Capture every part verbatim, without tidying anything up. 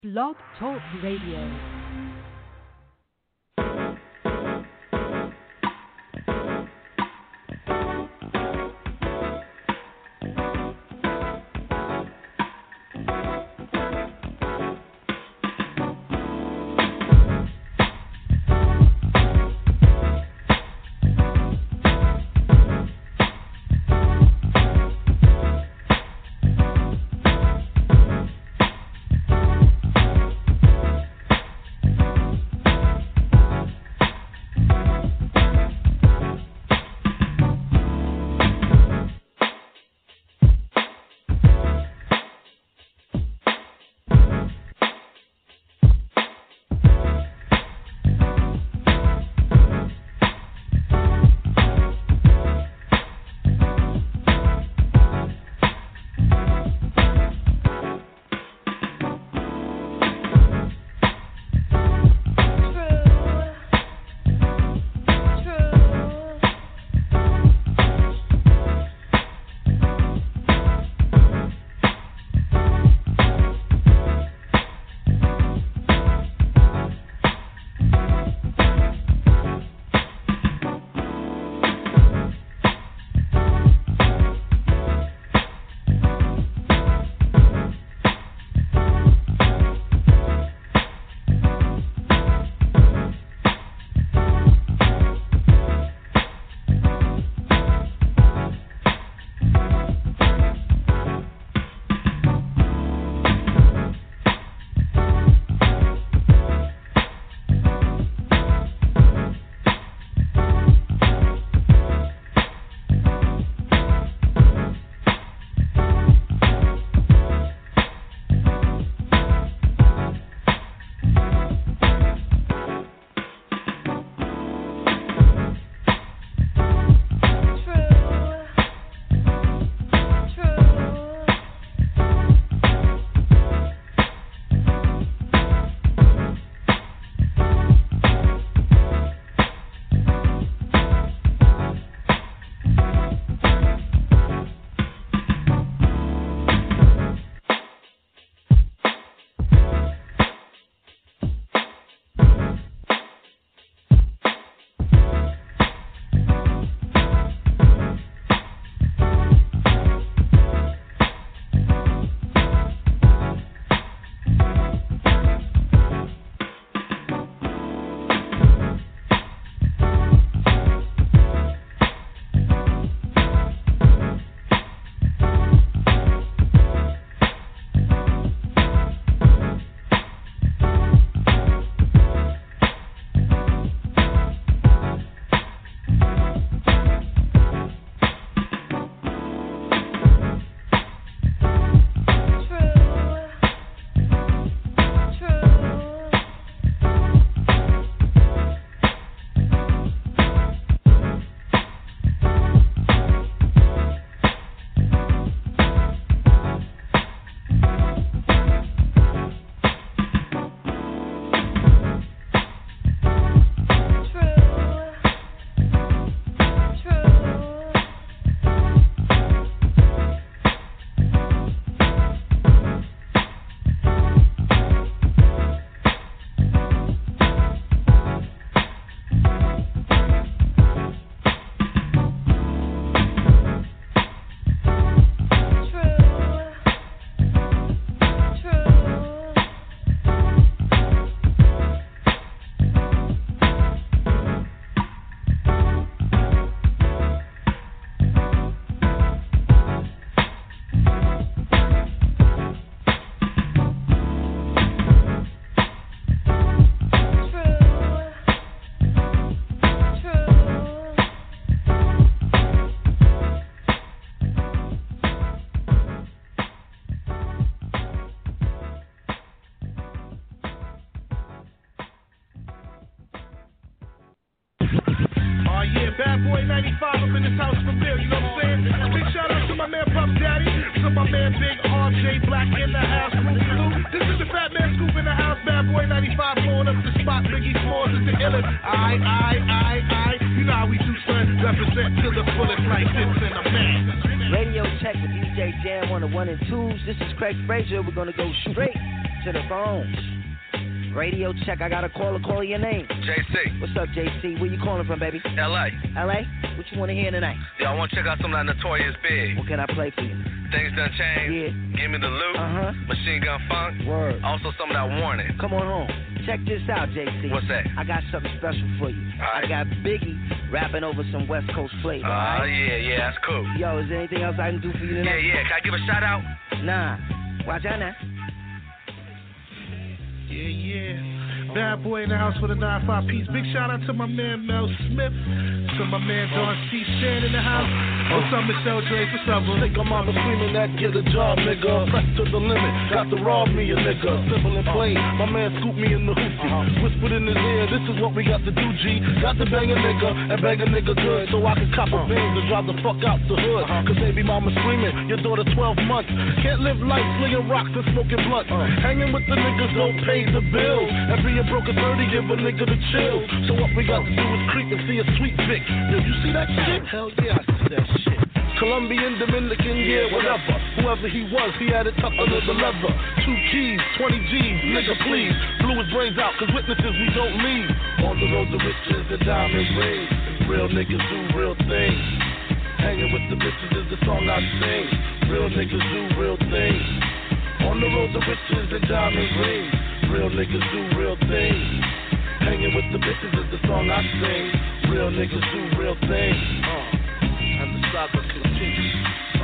Blog Talk Radio. Bad Boy ninety-five up in this house for real, you know what I'm saying? Big shout out to my man Puff Daddy, to my man Big R J Black in the house, Scoop Blue. This is the Fat Man Scoop in the house, Bad Boy ninety-five blowing up the spot, Biggie Smalls is the illest. I, I, I, I, you know how we do, son, represent to the fullest like this and a man. Radio check with D J Jam on the one and twos. This is Craig Frazier, we're gonna go straight to the phones. Radio check, I got a caller. Call your name. J C. What's up, J C? Where you calling from, baby? L A. L A? What you want to hear tonight? Yo, I want to check out some of that Notorious Big. What can I play for you? Things Done Changed. Yeah. Give Me the Loot. Uh-huh. Machine Gun Funk. Word. Also some of that Warning. Come on home. Check this out, J C. What's that? I got something special for you. All right. I got Biggie rapping over some West Coast flavor. Oh, uh, right? yeah, yeah, that's cool. Yo, is there anything else I can do for you Yeah, tonight? yeah. Can I give a shout out? Nah. Watch out now. Yeah, yeah. Bad boy in the house with a nine five piece. Big shout out to my man Mel Smith. To my man Don C. Shan in the house. What's up, Michelle Dre? What's up, bro? Think I'm out screaming that get a job, nigga. Press to the limit, got to rob me a nigga. Simple and plain, my man scooped me in the hoopty. Whispered in his ear, this is what we got to do, G. Got to bang a nigga and bang a nigga good, so I can cop a Benz and drive the fuck out the hood. Cause baby mama screaming, your daughter twelve months. Can't live life slinging rocks and smoking blunts. Hanging with the niggas don't pay the bills. And being broke at thirty, give a nigga the chills. So what we got to do is creep and see a sweet Vic. Yo, you see that shit? Hell yeah, I see that shit. Colombian, Dominican, yeah, whatever. Whoever he was, he had it tucked under the leather. Two keys, twenty G's, nigga please. Blew his brains out, cause witnesses we don't leave. On the road to riches and diamond rings. Real niggas do real things. Hanging with the bitches is the song I sing. Real niggas do real things. On the road to riches and diamond rings. Real niggas do real things. Hanging with the bitches is the song I sing. Real niggas do real things. Uh, and the saga continues.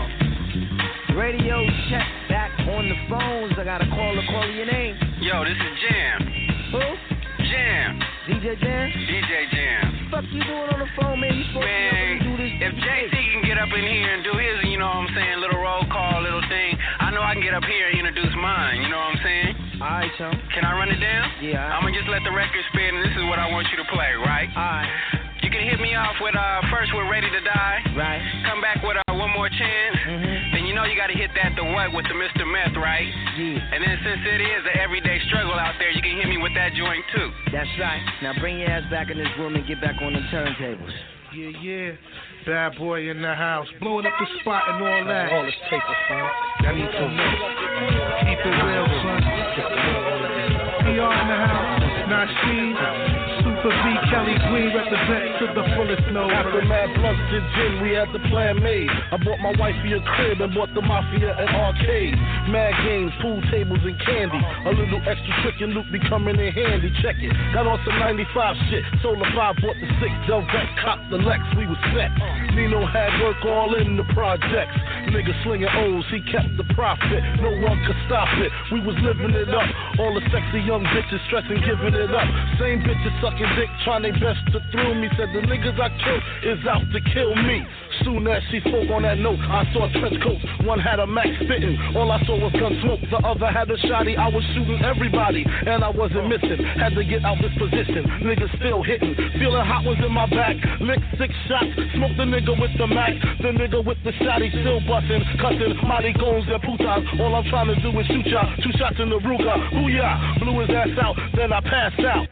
Uh. Radio check back on the phones. I got a caller. Call your name. Yo, this is Jam. Who? Jam. D J Jam? D J Jam. What the fuck you doing on the phone, man? You supposed Man, to be able to do this. if J C can get up in here and do his, you know what I'm saying, little roll call, little thing, I know I can get up here and introduce mine, you know what I'm saying? Alright, chum. Can I run it down? Yeah. I'm gonna just let the record spin, and this is what I want you to play, right? Alright. You can hit me off with, uh, first with Ready to Die. Right. Come back with uh, One More Chance. Mm-hmm. Then you know you gotta hit that the what with the Mister Meth, right? Yeah. And then since it is an everyday struggle out there, you can hit me with that joint too. That's right. Now bring your ass back in this room and get back on the turntables. Yeah, yeah. Bad boy in the house. Blowing up the spot and all that. All this paper, son. I need to know. Keep it real, son. P R in the house. Nasheed. Super V. Kelly Green represent to the fullest no. After mad blunts and gin, we had the plan made. I bought my wifey a crib and bought the mafia an arcade. Mad games, pool tables and candy. A little extra trick and loot be coming in handy. Check it. Got on some ninety-five shit. Solar five, bought the six Delvet, copped the Lex. We was set. Nino had work all in the projects. Nigga slinging O's, he kept the profit. No one could stop it. We was living it up. All the sexy young bitches stressing, giving it up. Same bitches sucking dick, trying their best to thrill me. Said the niggas I killed is out to kill me. Soon as she spoke on that note, I saw trench coats. One had a Mac spitting, all I saw was gun smoke. The other had a shotty, I was shooting everybody, and I wasn't missing. Had to get out this position, niggas still hitting. Feeling hot ones in my back, lick six shots. Smoke the nigga with the Mac, the nigga with the shotty still busting, cutting Mighty Goons and Putans. All I'm trying to do is shoot y'all, two shots in the Ruger. Booyah, blew his ass out, then I passed out.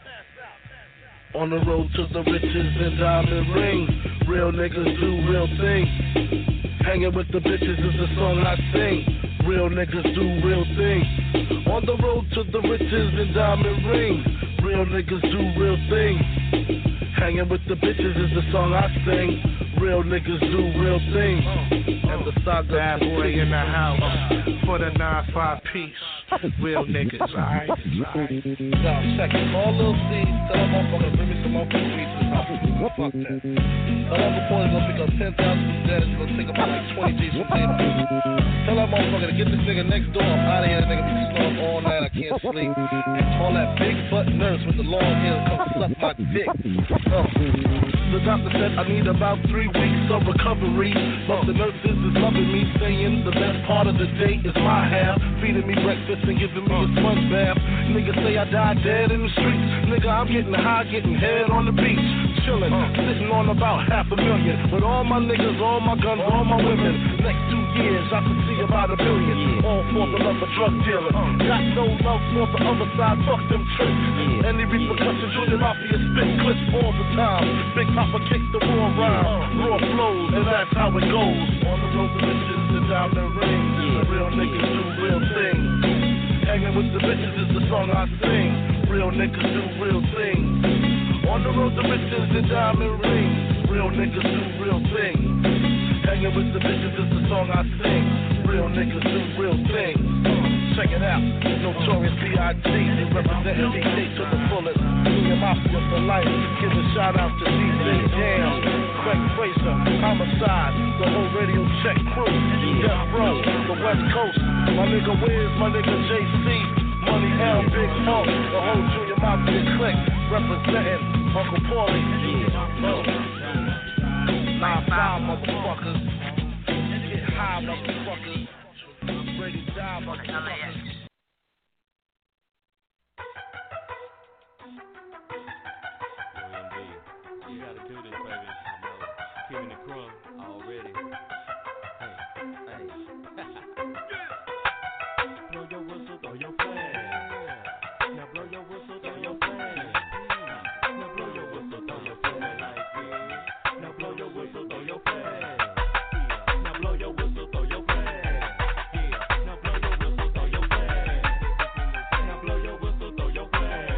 On the road to the riches and diamond rings. Real niggas do real things. Hanging with the bitches is the song I sing. Real niggas do real things. On the road to the riches and diamond rings. Real niggas do real things. Hanging with the bitches is the song I sing. Real niggas do real things. And the saga Bad boy in the house for the nine five piece. Real niggas, alright? Yo, check it. All little C's, tell them motherfuckers, bring me some more pieces. Fuck that. Tell them reporters gonna pick up ten thousand from dead. It's gonna take about like twenty G's from them. Tell that motherfucker to get this nigga next door. I'm out of here. That nigga be snoring all night. I can't sleep. And call that big butt nurse with the long hair to come suck my dick. Oh. The doctor said I need about three weeks of recovery. But the nurses is loving me, saying the best part of the day is my half. Feeding me breakfast and giving me a sponge bath. Niggas say I died dead in the streets. Nigga, I'm getting high, getting head on the beach. Chillin', sitting on about half a million. With all my niggas, all my guns, all my women. Next two years, I could see about a billion. All for the love of drug dealing. Got no love for the other side, fuck them tricks. Any repercussions, Junior Mafia spit clips all the time. Big Papa kicks the raw rhyme, raw flows, and that's how it goes. On the road to riches and diamond rings. The real niggas do real things. Hanging with the bitches is the song I sing. Real niggas do real things. On the road to riches and diamond rings. Real niggas do real things. Hanging with the bitches is the song I sing. Real niggas do real things. Check it out. Notorious B I G representing D J to the fullest. Junior Mafia for life. Give a shout out to D J Jam, Craig Fraser, Homicide, the whole Radio Check crew, Death Row, the West Coast. My nigga Wiz, my nigga J C, Money L, Big Funk, the whole Junior Mafia clique representing Uncle Paulie. Nine five motherfuckers. Get high motherfuckers. Ready to die motherfuckers. You gotta do this, baby. Giving the crumb already. Hey, hey. Blow your whistle, throw your flag. Now blow your whistle, throw your flag. Now blow your whistle, throw your flag like this. Now blow your whistle, throw your flag. Now blow your whistle, throw your flag. Now blow your whistle, throw your flag. Now blow your whistle, throw your flag.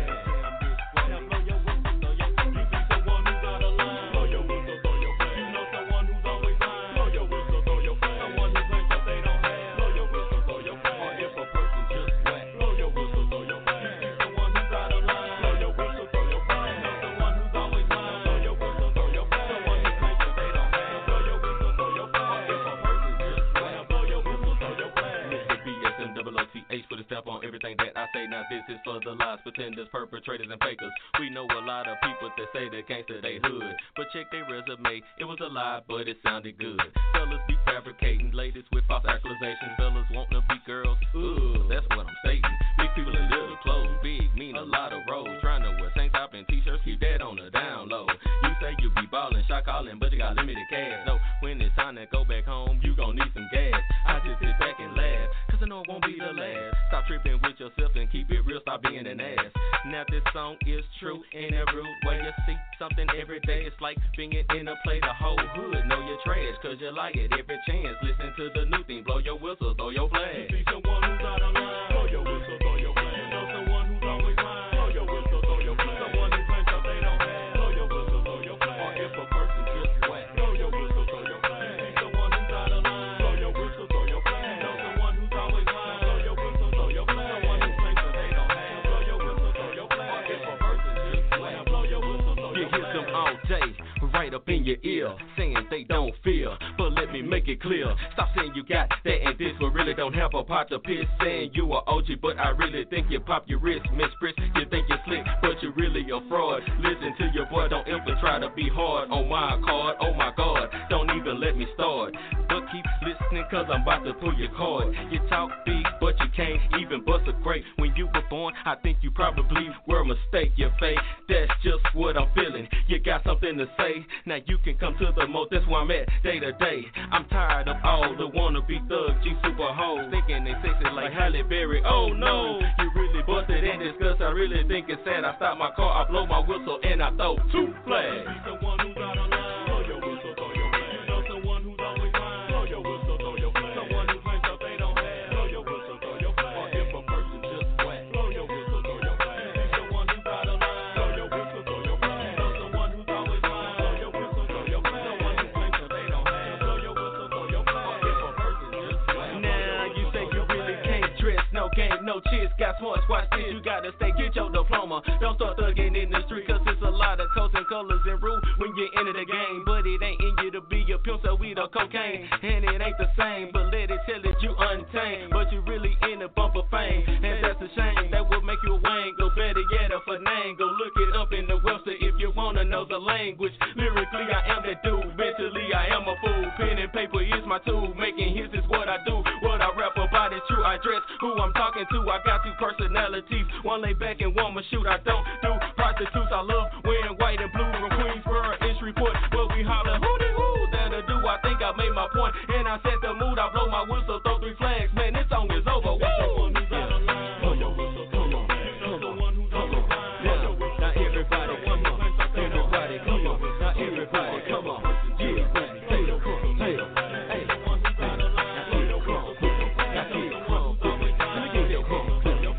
Now blow your whistle, throw your flag. You see someone who's out of line. Blow your whistle, throw your flag. You know someone who's always lying. Blow your whistle, throw your flag. Someone who claims that they don't have. Blow your whistle, throw your flag. Or if a person just whack. Blow your whistle, throw your flag. You see someone who's out of line. Blow your whistle, throw your flag. You know someone who's always lying. Blow your whistle, throw your flag. Someone who claims that they don't have. Blow your whistle, throw your flag. Or if a person just whack. Blow your whistle, throw your flag. Mister B S M O O T H put a step on everything that I say. Now this is for the lies, pretenders, perpetrators, and fakers. We know a lot of people that say they gangsta they hood, but check their resume. It was a lie, but it sounded good. Fellas be fabricating, ladies with false accusations. Fellas want to be girls. Ooh, that's what I'm stating. Big people in little clothes, big mean a lot of roles. Trying to wear tank top and t-shirts, keep that on the down low. You say you be ballin', shot callin', but you got limited cash. So when it's time to go back home, you gon' need some gas. I just sit back and laugh, cause I know it won't be the last. Stop tripping with yourself and keep it real, stop being an ass. Now this song is true in a rude way. You see something every day, it's like being in a play. The whole hood know you're trash, cause you like it every chance. Listen to the new thing, blow your whistle, throw your flag. You see someone who's out of line, blow your whistle, throw your flag. You know someone who's always lying, blow your whistle, throw your flag. Someone who claims that they don't have, blow your whistle, throw your flag. Or if a person just whack, blow your whistle, throw your flag. You see someone who's out of line, blow your whistle, throw your flag. You know someone who's always lying, blow your whistle, throw your flag. Someone who claims that they don't have, blow your whistle, throw your flag. Or if a person just whack, blow your whistle, throw your flag. You hear them all day, right up in your ear, saying they don't feel. But let me make it clear, stop saying you got that and this, but really don't have a pot to piss. Saying you are O G, but I really think you pop your wrist. Mistress, you think you're slick, but you really a fraud. Listen to your boy, don't ever try to be hard on my card. Oh my God, don't even let me start. But keep listening, cause I'm about to pull your card. You talk big, but you can't even bust a grape. When you were born, I think you probably were a mistake. You're fake, that's just what I'm feeling. You got something to say, now you can come to the moat. That's where I'm at, day to day. I'm tired of all the wannabe thugs, G super hoes, thinking they sexy like Halle Berry. Oh no, you really busted in disgust. I really think it's sad. I stop my car, I blow my whistle, and I throw two flags. Someone who's out of line, blow your whistle, throw your flag. You know someone who's always lying, blow your whistle, throw your flag. Someone who claims that they don't have, blow your whistle, throw your flag. Or if a person just whack, blow your whistle, throw your flag. You see someone who's out of line, blow your whistle, throw your flag. You know someone who's always lying, blow your whistle, throw your flag. Someone who claims that they don't have, blow your whistle, throw your flag. Or if a person just whack. Now you say you really can't dress, no game, no chicks, got smarts, watch this. You gotta stay, get your diploma. Don't start thugging in the street, cause it's a lot of coats and colors and rules when you enter the game. But it ain't in you to be a pimp, so weed or cocaine. And it ain't the same, but let it tell it you untamed. But you really in a bump of fame, and that's a shame. That would make you a wang, go better yet a name. Go look it up in the Webster if you wanna know the language. Lyrically, I am that dude. Mentally, I am a fool. Pen and paper is my tool. Making hits is what I do. What I rap about is true. I dress who I'm talking to. I got two personalities. One lay back and one ma shoot. I don't do prostitutes. I love wearing white and blue from Queensboro, Eastport. But we holler, hootie hoo, that'll do. I think I made my point, and I set the mood. I blow my whistle, throw three flags. Man, this song is over. Woo! Someone who's out of line. Blow your whistle, throw your flag. You know someone who's always lying. Blow your whistle. Now everybody, come on. Everybody, come on. Now everybody, come on. Yeah, say it, say it. Hey, someone who's out of line. Now here it comes. Now here it comes. Let me get it comes.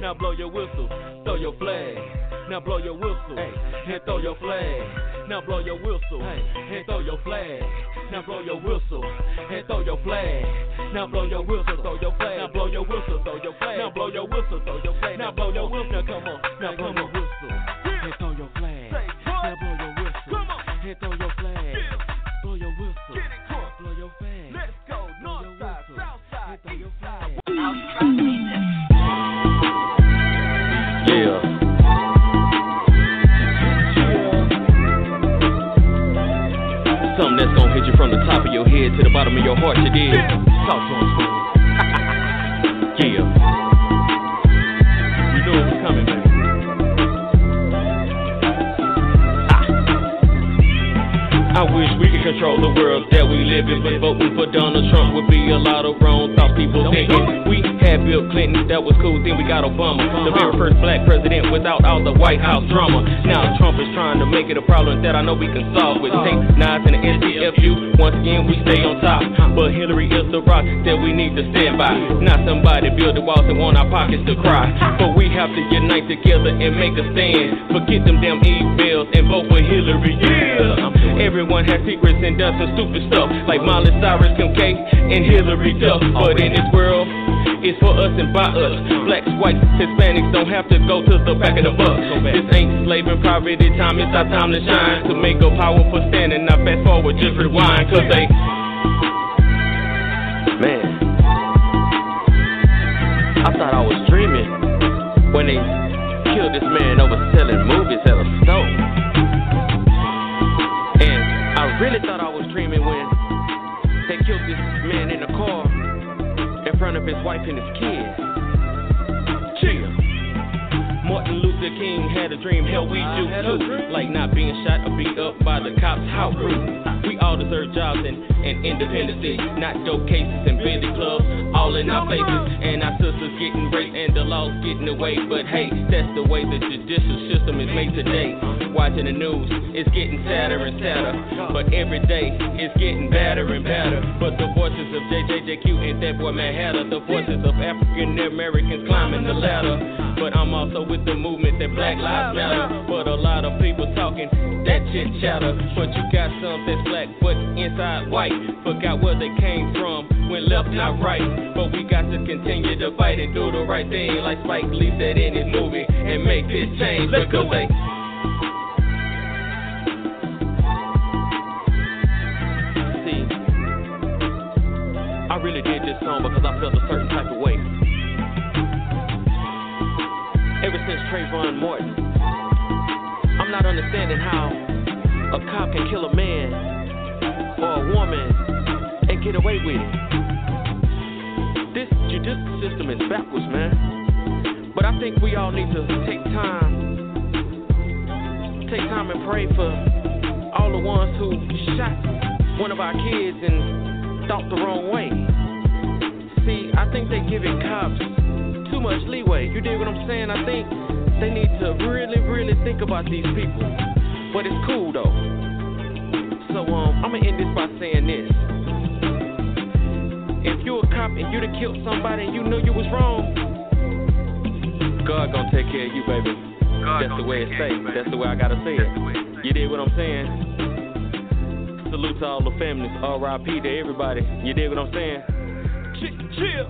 Now blow your whistle, throw your flag. Now blow your whistle, hey, and throw your flag. Now blow your whistle, hey, and throw your flag. Now blow your whistle, and throw your flag. Now blow your whistle, throw your flag. Now blow your whistle, throw your flag. Now blow your whistle, throw your flag. Now blow your whistle, now come on. Now blow your whistle, and throw your flag. Now blow your whistle, and throw your flag. Blow your whistle, blow your flag. Let's go north side, south side, throw your flag. Yeah. Something that's gonna hit you from the top of your head to the bottom of your heart, you did. Talk to him, school. Yeah. You know it was coming, baby. Ah. I wish we could control the world that we live in, but voting for Donald Trump would be a lot of wrong thoughts people thinking. We had Bill Clinton, that was cool, then we got Obama, the very first black president without all the White House drama. Now Trump is trying to make it a problem that I know we can solve with Take Nines and the N C F U. Once again, we stay on top, but Hillary is the rock that we need to stand by. Not somebody build the walls and want our pockets to cry, but we have to unite together and make a stand. Forget them damn emails and vote for Hillary, yeah. Everyone has secrets and does some stupid stuff, like Miley Cyrus, Kim K, and Hillary Duff. But in this world, it's for us and by us. Blacks, whites, Hispanics don't have to go to the back of the bus. This ain't slave and poverty time, it's our time to shine. To make a powerful stand and not fast forward, just rewind. Cause they, man, I thought I was dreaming when they killed this man over selling movies at a store. And I really thought I was dreaming when they killed this man in the car in front of his wife and his kids. Chill. Martin Luther King had a dream, hell we do too. Like not being shot or beat up by the cops, how rude. We all deserve jobs and, and independency, not dope cases and billy clubs all in our faces. And our sisters getting raped and the laws getting away. But hey, that's the way the judicial system is made today. Watching the news, it's getting sadder and sadder, but every day it's getting badder and badder. But the voices of J J J Q and that boy Mad Hatter, the voices of African Americans climbing the ladder. But I'm also with the movement that Black Lives Matter. But a lot of people talking that chit chatter. But you got some that's black but inside white. Forgot where they came from when left not right. But we got to continue to fight and do the right thing, like Spike Lee said in his movie, and make this change. Because they I really did this song because I felt a certain type of way. Ever since Trayvon Martin, I'm not understanding how a cop can kill a man or a woman and get away with it. This judicial system is backwards, man. But I think we all need to take time, take time and pray for all the ones who shot one of our kids and thought the wrong way. See, I think they giving cops too much leeway. You dig what I'm saying? I think they need to really, really think about these people. But it's cool though. So um, I'm gonna end this by saying this. If you a cop and you done killed somebody and you knew you was wrong, God gonna take care of you, baby. God That's the way it stays. That's the way I gotta say it. You dig what I'm saying? Salute to all the families, R I P to everybody. You dig what I'm saying? Ch- chill.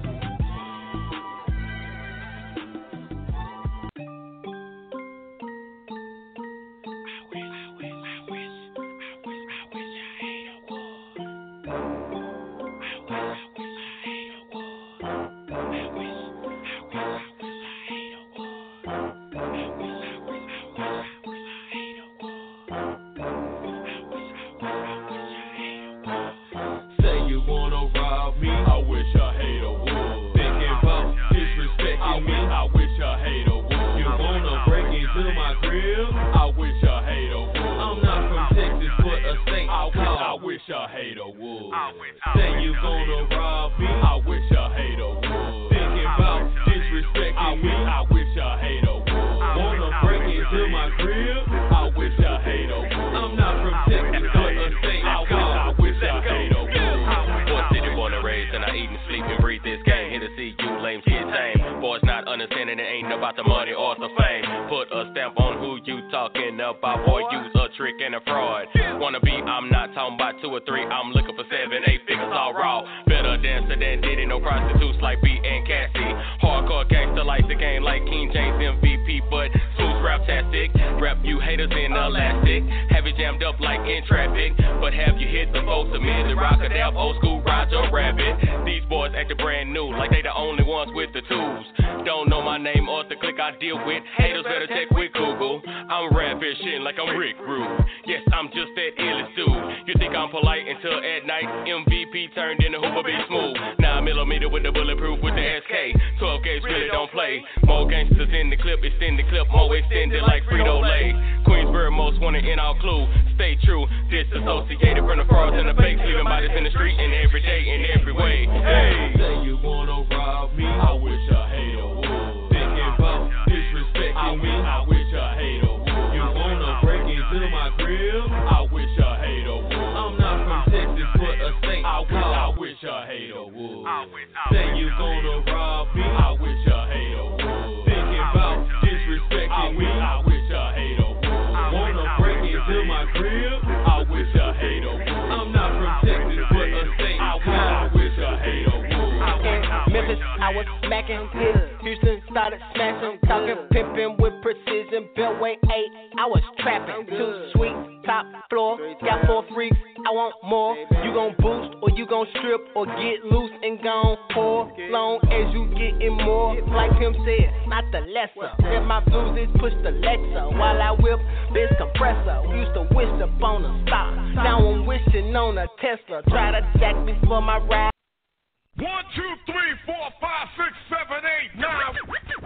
help out or use a trick and a fraud. Wanna be, I'm not talking about two or three, I'm looking for seven, eight figures all raw. Better dancer than Diddy, no prostitutes like B and Cassie. Hardcore gangster like the game like King James M V P, but suits rap-tastic. Rap you haters in elastic. Have it jammed up like in traffic, but have you hit the folks amid the rock a dab old school Roger Rabbit. These boys acting brand new like they the only ones with the tools. Don't know my name or the click I deal with. Haters better check with Google. I'm rapping shit like I'm Rick Rude. Yes, I'm just that illest dude. You think I'm polite until at night M V P turned into Hooper be smooth. Nine millimeter with the bulletproof with the S K. Twelve gauge really don't play. More gangsters in the clip, extend the clip, more extended like Frito-Lay. Queensborough most wanted in our clue. Stay true, disassociated from the frauds and the fakes, leaving bodies in the street and every day in every way. Hey, say you wanna rob me, I wish a hater would. Thinking about disrespecting me, I wish a hater would. You wanna break into my crib, I wish a hater would. I'm not from Texas, but a saint, I wish, I wish a hater would. Say you gonna rob me, I wish a hater would. Thinking about disrespecting me, I wish a hater would. Wanna break into my crib, I wish a hater would. I'm not from Texas, but a saint, I wish a hater would. Memphis, I was smacking hits. Houston started smashing, talking pimping with precision. Beltway eight, I was trapping. Too sweet, top floor, got four freaks. I want more. You gon' boost or you gon' strip or get loose and gon' pour. Long as you getting more, like him said, not the lesser. If my blues is push the Lexa while I whip this compressor. Used to wish upon a star, now I'm wishing on a Tesla. Try to jack me for my ride. One, two, three, four, five, six, seven, eight, nine.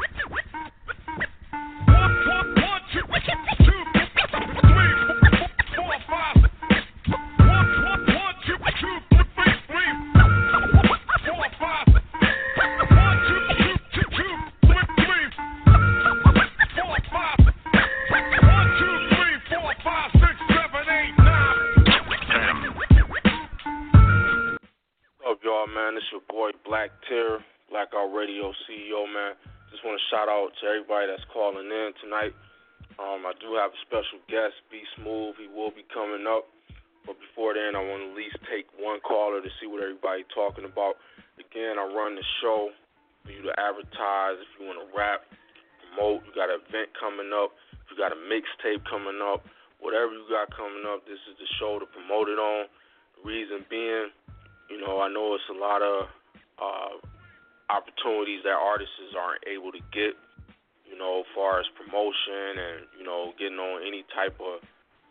One, one, one, two, two, three, four, five. One, one, one, two, two, three, three, four, five. One, two, two, two, two, three, three, four, five. One, two, three, four, five, six, seven, eight, nine. What's up, y'all, man? It's your boy Black Terror, Blackout Radio C E O, man. Just want to shout out to everybody that's calling in tonight. Um, I do have a special guest, B Smooth. He will be coming up. But before then, I want to at least take one caller to see what everybody's talking about. Again, I run the show for you to advertise if you want to rap, promote. You got an event coming up. If you got a mixtape coming up, whatever you got coming up, this is the show to promote it on. The reason being, you know, I know it's a lot of uh, opportunities that artists aren't able to get, you know, as far as promotion and, you know, getting on any type of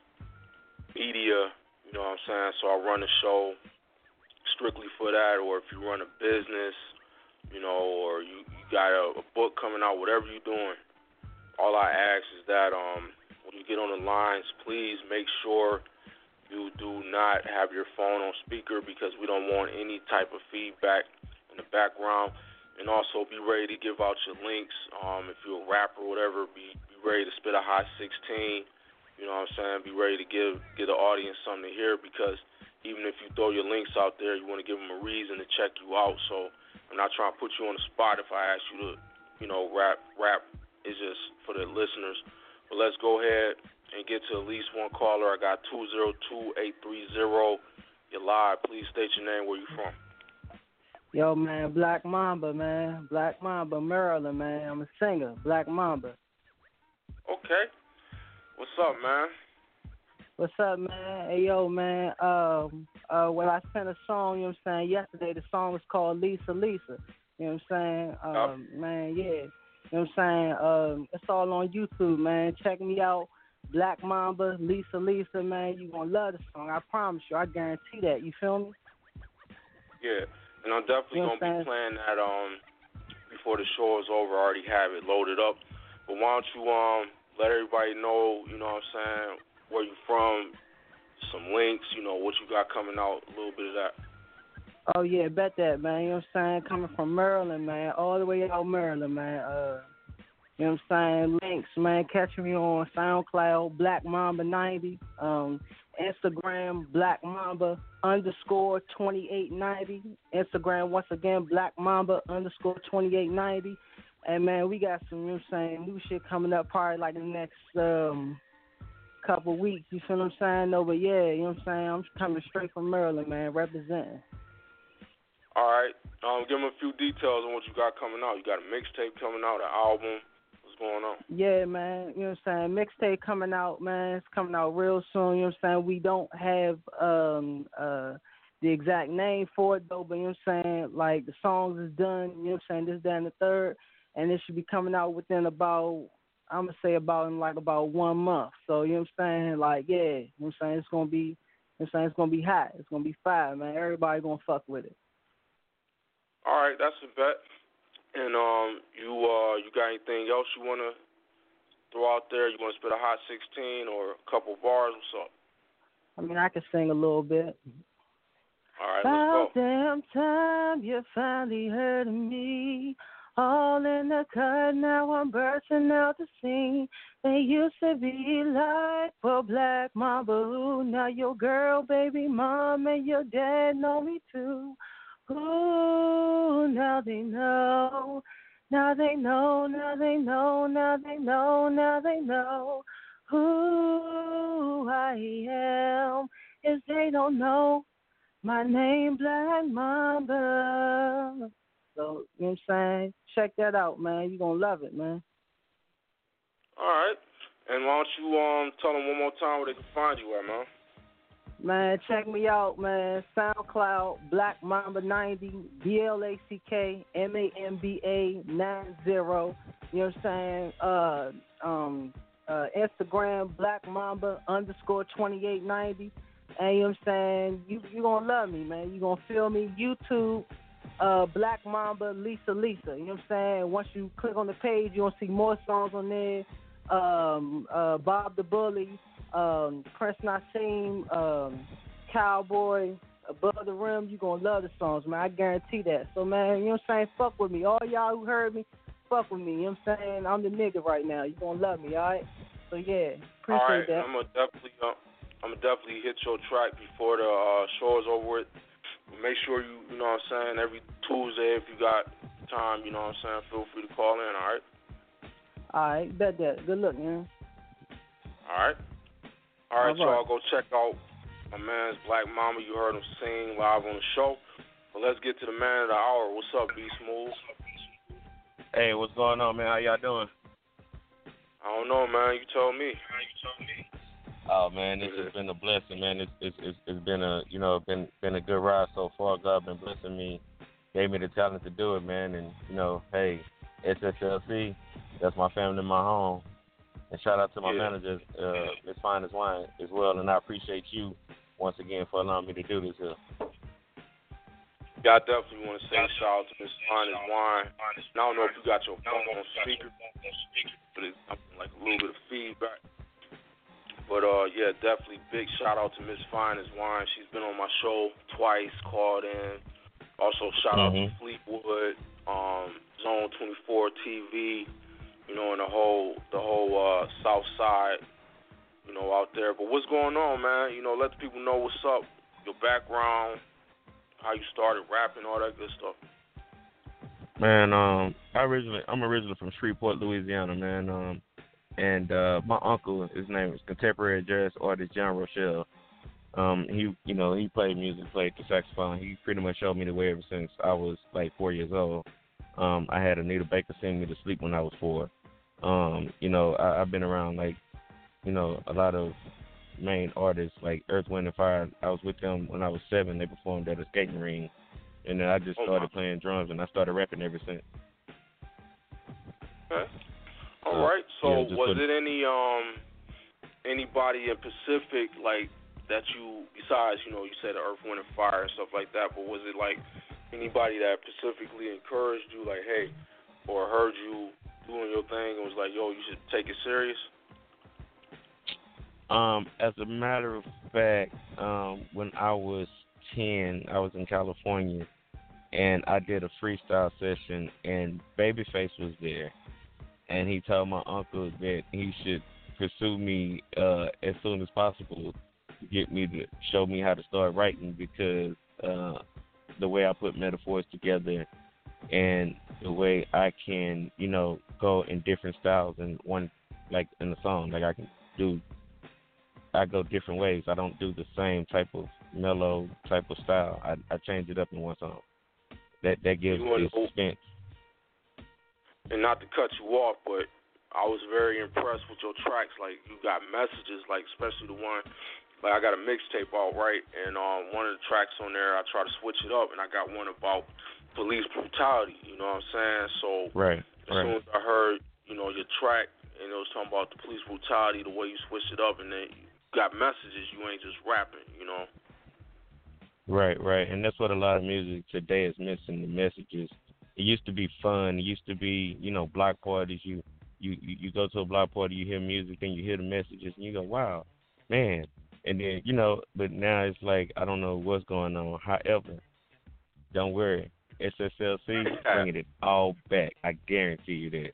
media, you know what I'm saying? So I run a show strictly for that, or if you run a business, you know, or you, you got a, a book coming out, whatever you're doing, all I ask is that um, when you get on the lines, please make sure you do not have your phone on speaker because we don't want any type of feedback in the background. And also be ready to give out your links. Um, if you're a rapper or whatever, be, be ready to spit a hot sixteen. You know what I'm saying? Be ready to give give the audience something to hear because even if you throw your links out there, you want to give them a reason to check you out. So I'm not trying to put you on the spot if I ask you to, you know, rap. Rap is just for the listeners. But let's go ahead and get to at least one caller. I got two zero two, eight three zero. You're live. Please state your name, where you from. Yo, man, Black Mamba, man. Black Mamba, Maryland, man. I'm a singer, Black Mamba. Okay. What's up, man? What's up, man? Hey, yo, man. Um, uh, when I sent a song, you know what I'm saying, yesterday, the song was called Lisa, Lisa. You know what I'm saying? Um, yep. Man, yeah. You know what I'm saying? Um, it's all on YouTube, man. Check me out. Black Mamba, Lisa, Lisa, man. You're going to love the song. I promise you. I guarantee that. You feel me? Yeah. And I'm definitely you know going to be playing that um, before the show is over. I already have it loaded up. But why don't you um, let everybody know, you know what I'm saying, where you from, some links, you know, what you got coming out, a little bit of that. Oh, yeah, bet that, man. You know what I'm saying? Coming from Maryland, man, all the way out Maryland, man. Uh, you know what I'm saying? Links, man. Catch me on SoundCloud, Black Mamba ninety. Um, Instagram, Black Mamba underscore twenty-eight ninety. Instagram, once again, Black Mamba underscore twenty-eight ninety. And, man, we got some, you know what I'm saying, new shit coming up probably like the next, um, couple weeks. You feel what I'm saying? No, but yeah, you know what I'm saying? I'm coming straight from Maryland, man, representing. All right. Um, give them a few details on what you got coming out. You got a mixtape coming out, an album. What's going on? Yeah, man. You know what I'm saying? Mixtape coming out, man. It's coming out real soon. You know what I'm saying? We don't have um uh the exact name for it though, but you know what I'm saying? Like the songs is done. You know what I'm saying? This, that, and the third, and it should be coming out within about I'm gonna say about in like about one month. So you know what I'm saying? Like yeah, you know what I'm saying? It's gonna be, you know what I'm saying? It's gonna be hot. It's gonna be fire, man. Everybody gonna fuck with it. All right, that's a bet. And um, you uh, you got anything else you wanna throw out there? You wanna spit a hot sixteen or a couple bars? What's up? I mean, I can sing a little bit. All right, About let's go. damn time you finally heard of me. All in the cut, now I'm bursting out the scene. They used to be like for Black Mamba, ooh, now your girl, baby mom, and your dad know me too. Ooh, now they know, now they know, now they know, now they know, now they know who I am. If they don't know my name, Black Mamba. So, you know what I'm saying? Check that out, man. You're going to love it, man. All right. And why don't you um tell them one more time where they can find you at, man? Man, check me out, man. SoundCloud, Black Mamba ninety, B L A C K M A M B A nine zero. You know what I'm saying? Uh, um, uh, Instagram, Black Mamba underscore twenty-eight ninety. And you know what I'm saying? You, you're going to love me, man. You're going to feel me. YouTube, uh, Black Mamba, Lisa Lisa. You know what I'm saying? Once you click on the page, you're going to see more songs on there. Um, uh, Bob the Bully, um, Prince Nassim, um, Cowboy, Above the Rim. You're going to love the songs, man. I guarantee that. So, man, you know what I'm saying? Fuck with me. All y'all who heard me, fuck with me. You know what I'm saying? I'm the nigga right now. You're going to love me, all right? So, yeah, appreciate all right, that. I'm going to definitely, uh, I'm gonna definitely hit your track before the uh, show is over with. Make sure you, you know what I'm saying, every Tuesday if you got time, you know what I'm saying, feel free to call in, all right? All right, bet that. Good luck, man. All right. All right, All right. y'all, go check out my man's Black Mamba. You heard him sing live on the show. But let's get to the man of the hour. What's up, B Smooth? Hey, what's going on, man? How y'all doing? I don't know, man. You told me. You told me. Oh man, this has been a blessing, man. It's it's it's, it's been a you know been been a good ride so far. God been blessing me, gave me the talent to do it, man. And you know, hey, S S L C, that's my family, my home. And shout out to my yeah. manager, uh, Miss Fine as Wine, as well. And I appreciate you once again for allowing me to do this here. Yeah, I definitely want to say shout out to Miss Fine as Wine. And I don't know if you got your phone on speaker, but it's like a little bit of feedback. But, uh, yeah, definitely big shout-out to Miss Fine as Wine. She's been on my show twice, called in. Also, shout-out mm-hmm. to Fleetwood, um, Zone twenty-four T V, you know, and the whole the whole uh, South Side, you know, out there. But what's going on, man? You know, let the people know what's up, your background, how you started rapping, all that good stuff. Man, um, I originally, I'm originally from Shreveport, Louisiana, man. Um, And uh, my uncle, his name is contemporary jazz artist John Rochelle. Um, he, you know, he played music, played the saxophone. He pretty much showed me the way ever since I was like four years old. Um, I had Anita Baker sing me to sleep when I was four. Um, you know, I, I've been around like, you know, a lot of main artists like Earth, Wind and Fire. I was with them when I was seven. They performed at a skating ring, and then I just started oh playing drums and I started rapping ever since. Okay. All right. So yeah, was it any um anybody in Pacific like that you besides you know you said Earth, Wind and Fire and stuff like that, but was it like anybody that specifically encouraged you like hey, or heard you doing your thing and was like yo you should take it serious? Um, as a matter of fact, um, when I was ten, I was in California and I did a freestyle session and Babyface was there. And he told my uncle that he should pursue me uh, as soon as possible to get me to show me how to start writing because uh, the way I put metaphors together and the way I can, you know, go in different styles in one, like in a song. Like I can do I go different ways. I don't do the same type of mellow type of style. I, I change it up in one song. That that gives it suspense. And not to cut you off, but I was very impressed with your tracks. Like, you got messages, like, especially the one, like, I got a mixtape out, right? And um, one of the tracks on there, I try to switch it up, and I got one about police brutality, you know what I'm saying? So, right, as right. soon as I heard, you know, your track, and it was talking about the police brutality, the way you switched it up, and then you got messages, you ain't just rapping, you know? Right, right. And that's what a lot of music today is missing, the messages. It used to be fun. It used to be, you know, block parties. You, you, you, you go to a block party, you hear music, then you hear the messages, and you go, wow, man. And then, you know, but now it's like, I don't know what's going on. However, don't worry. S S L C bringing it all back. I guarantee you that.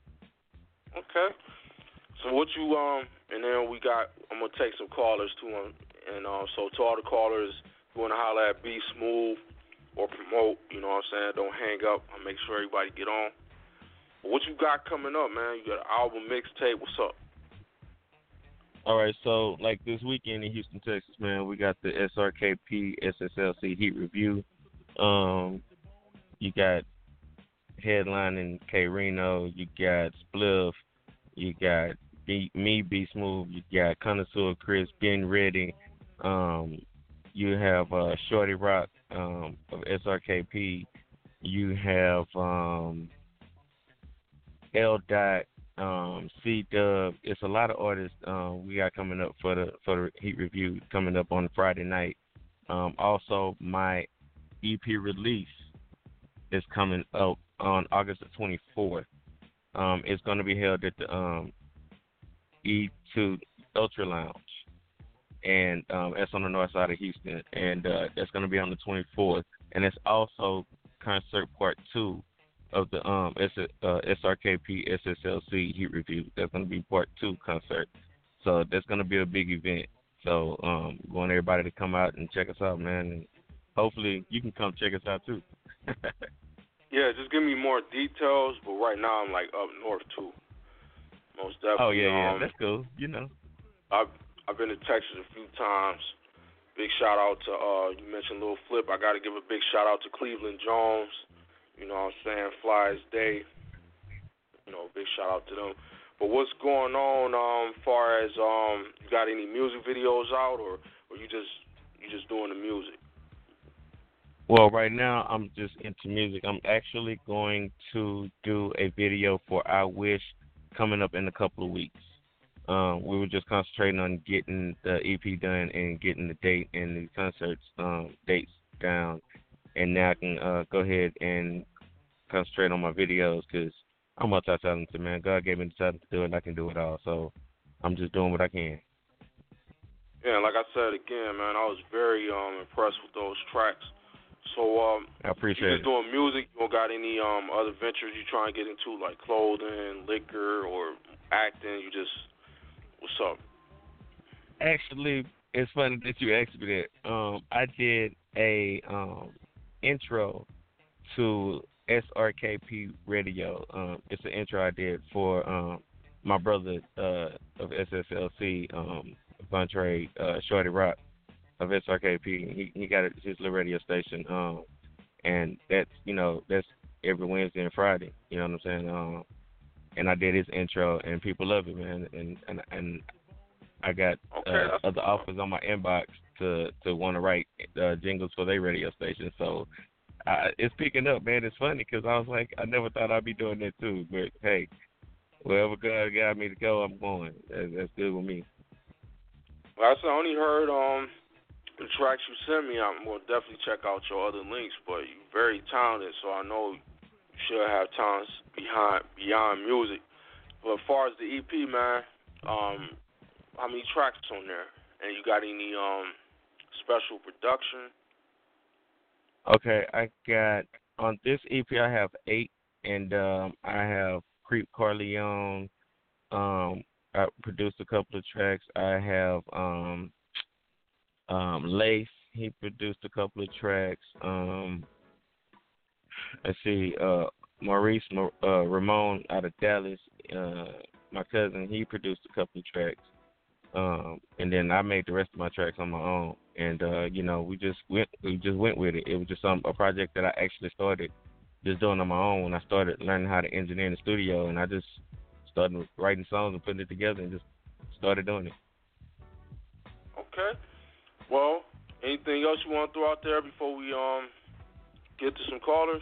Okay. So what you, um, and then we got, I'm going to take some callers too. Um, and um, so to all the callers, you want to holler at Be Smooth or promote, you know what I'm saying? Don't hang up. I'll make sure everybody get on. What you got coming up, man? You got an album, mixtape. What's up? All right, so like this weekend in Houston, Texas, man, we got the S R K P S S L C Heat Review. Um, you got headlining K Reno. You got Spliff. You got B, me, Be Smooth. You got Connoisseur Chris, Ben Ready. Um, you have uh, Shorty Rock um, of S R K P. You have um, L. Dot, um, C Dub. It's a lot of artists um, we got coming up for the for the Heat Review coming up on Friday night. Um, also, my E P release is coming up on August the twenty-fourth. Um, it's going to be held at the um, E two Ultra Lounge, and um, that's on the north side of Houston, and uh, that's going to be on the twenty-fourth. And it's also concert part two of the um, S, uh, S R K P S S L C Heat Review. That's going to be part two concert. So that's going to be a big event. So um, we want everybody to come out and check us out, man. And hopefully you can come check us out too. Yeah, just give me more details. But right now I'm like up north too. Most definitely. Oh yeah, yeah, um, that's cool. You know, I've I've been to Texas a few times. Big shout out to uh, you mentioned Lil Flip. I got to give a big shout out to Cleveland Jones. You know what I'm saying? Flyers Day. You know, big shout out to them. But what's going on um far as um you got any music videos out or, or you just you just doing the music? Well, right now I'm just into music. I'm actually going to do a video for I Wish coming up in a couple of weeks. Um, we were just concentrating on getting the E P done and getting the date and the concerts um, dates down. And now I can uh, go ahead and concentrate on my videos because I'm multi-talented, man. God gave me the talent to do it, and I can do it all. So I'm just doing what I can. Yeah, like I said again, man, I was very um, impressed with those tracks. So um, I appreciate you it. just doing music? You don't got any um, other ventures you trying to get into, like clothing, liquor, or acting? You just, what's up? Actually, it's funny that you asked me that. Um, I did a um, intro to S R K P Radio. Um, it's an intro I did for um, my brother uh, of S S L C, um, Vontre uh, Shorty Rock of S R K P. He he got his little radio station, um, and that's you know that's every Wednesday and Friday. You know what I'm saying? Um, and I did his intro, and people love it, man. And and and I got okay, uh, other offers on my inbox to to want to write uh, jingles for their radio station. So uh, it's picking up, man. It's funny because I was like, I never thought I'd be doing that too. But hey, wherever God got me to go, I'm going. That's, that's good with me. Well, I only heard um the tracks you sent me. I'm gonna definitely check out your other links. But you're very talented, so I know you should have talents behind beyond music. But as far as the E P, man, um, how many tracks on there? And you got any um special production? Okay, I got on this E P I have eight, and um, I have Creep Corleone. Um, I produced a couple of tracks. I have um, um, Lace. He produced a couple of tracks. Um, let's see, uh, Maurice uh, Ramon out of Dallas, uh, my cousin. He produced a couple of tracks. Um, and then I made the rest of my tracks on my own. And uh, you know, we just went we just went with it. It was just some a project that I actually started just doing on my own when I started learning how to engineer in the studio, and I just started writing songs and putting it together and just started doing it. Okay. Well, anything else you want to throw out there before we um get to some callers?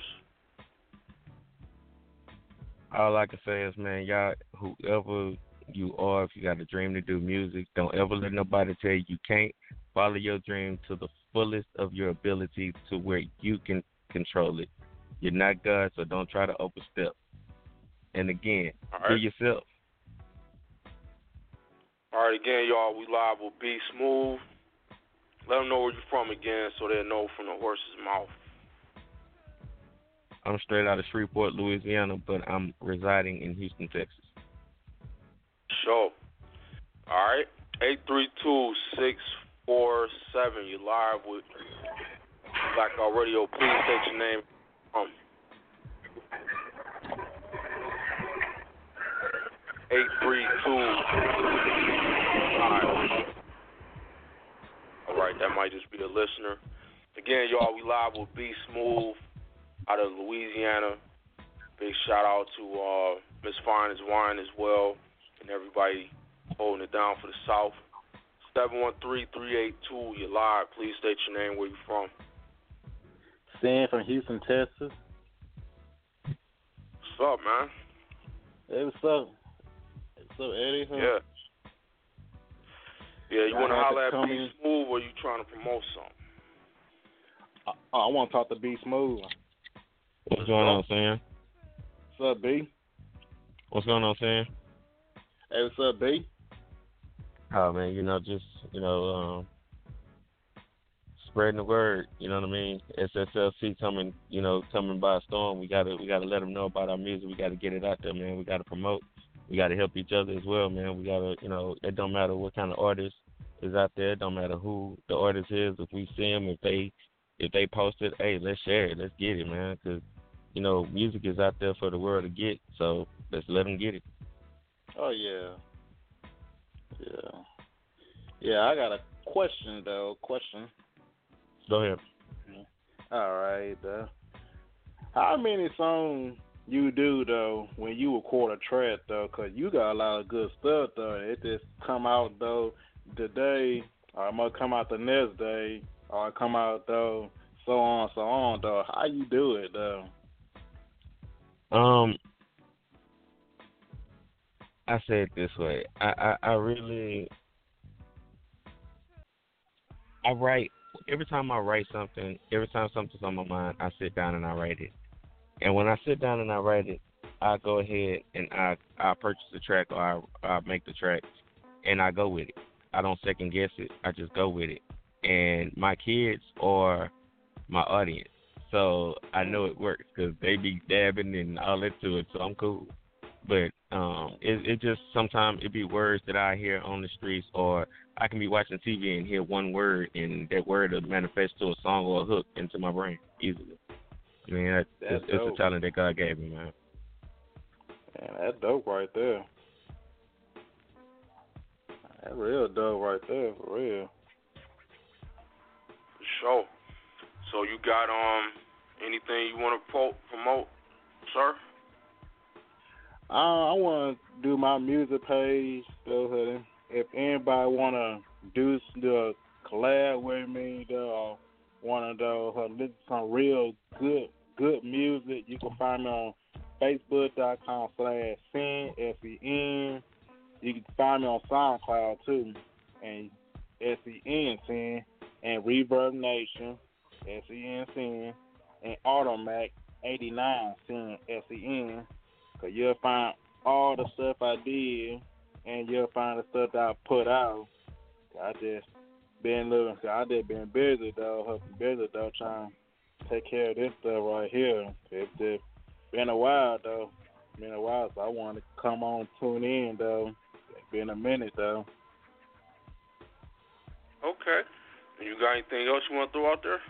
All I can say is, man, y'all, whoever you are, if you got a dream to do music, don't ever let nobody tell you you can't. Follow your dream to the fullest of your ability to where you can control it. You're not God, so don't try to overstep. And again, right. be yourself. All right, again, y'all, we live with B Smooth. Let them know where you're from again so they'll know from the horse's mouth. I'm straight out of Shreveport, Louisiana, but I'm residing in Houston, Texas. Sure. All right. eight three two, six four seven. You're live with Blackout Radio. Please state your name. Um, eight three two. All right, that might just be a listener. Again, y'all, we live with B Smooth out of Louisiana. Big shout out to uh, Miss Fine as Wine as well, and everybody holding it down for the South. seven one three, three eight two, you're live. Please state your name, where you from. Sam from Houston, Texas. What's up, man? Hey, what's up? What's up, Eddie? Huh? Yeah. Yeah, you want to holler at B B Smooth, or you trying to promote something? I, I want to talk to B Smooth. What's going on, Sam? What's up, B? What's going on, Sam? Hey, what's up, B? Oh, man, you know, just, you know, um, spreading the word, you know what I mean? S S L C coming, you know, coming by a storm. We gotta, we gotta let them know about our music. We gotta get it out there, man. We gotta promote. We gotta help each other as well, man. We gotta, you know, it don't matter what kind of artist is out there. It don't matter who the artist is. If we see them, if they, if they post it, hey, let's share it. Let's get it, man. Because, you know, music is out there for the world to get. So let's let them get it. Oh yeah, yeah, yeah. I got a question though. Question. Go ahead. All right. Uh, how many songs you do though when you record a track though? Cause you got a lot of good stuff though. It just come out though today, or it might come out the next day, or it come out though so on so on though. How you do it though? Um, I say it this way. I, I, I really I write. Every time I write something, every time something's on my mind, I sit down and I write it. And when I sit down and I write it, I go ahead and I I purchase the track, or I, I make the track, and I go with it. I don't second guess it. I just go with it. And my kids are my audience, so I know it works because they be dabbing and all that to it, so I'm cool. But um, it, it just sometimes it be words that I hear on the streets, or I can be watching T V and hear one word, and that word will manifest to a song or a hook into my brain easily. I mean, that, it's, it's a talent that God gave me, man. Man, that's dope right there. That's real dope right there, for real. For sure. So you got um anything you want to pro- promote, sir? Uh, I want to do my music page. So if anybody want to do the collab with me, or want to uh, listen to some real good good music, you can find me on Facebook.com slash Sen, S E N. You can find me on SoundCloud too, and S E N Sen, and Reverb Nation, S E N Sen, and Automac eighty-nine Sen, S E N. Cause you'll find all the stuff I did, and you'll find the stuff that I put out. I just been living, I just been busy though, busy though, trying to take care of this stuff right here. It's just been a while though, been a while, so I wanted to come on, tune in though. It's been a minute though. Okay. And you got anything else you want to throw out there?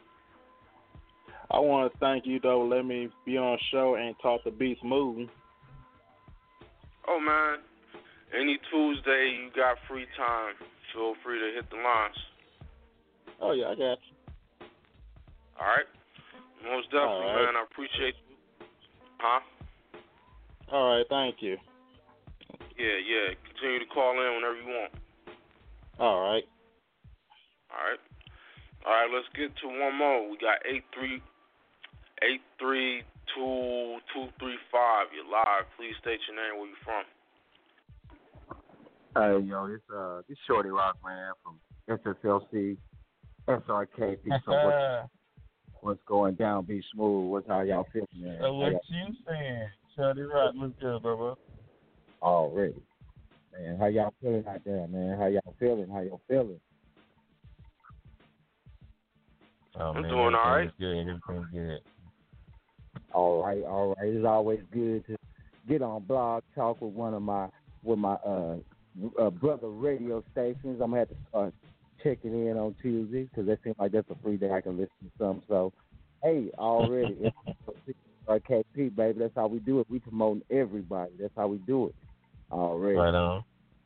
I want to thank you, though, let me be on the show and talk to B Smooth. Oh, man. any Tuesday you got free time, feel free to hit the lines. Oh, yeah, I got you. All right? Most definitely, right. man. I appreciate you. Huh? All right, thank you. Yeah, yeah. Continue to call in whenever you want. All right. All right. All right, let's get to one more. We got eight three eight three two two three five. You're live. Please state your name, where you from. Hey, yo, it's uh, this Shorty Rock, man, from S S L C, S R K P. So what's, what's going down? Be smooth. What's how y'all feeling, man? So what you saying? Shorty Rock, what's good, bro? Already, man. How y'all feeling out there, man? How y'all feeling? How y'all feeling? Oh, I'm man, doing all right. Good, everything's good. All right, all right. It's always good to get on Blog Talk with one of my with my uh, uh brother radio stations. I'm gonna have to start checking in on Tuesday because that seems like that's a free day I can listen to some. So, hey, already, R K P, baby. That's how we do it. We promoting everybody. That's how we do it. Already. Right on.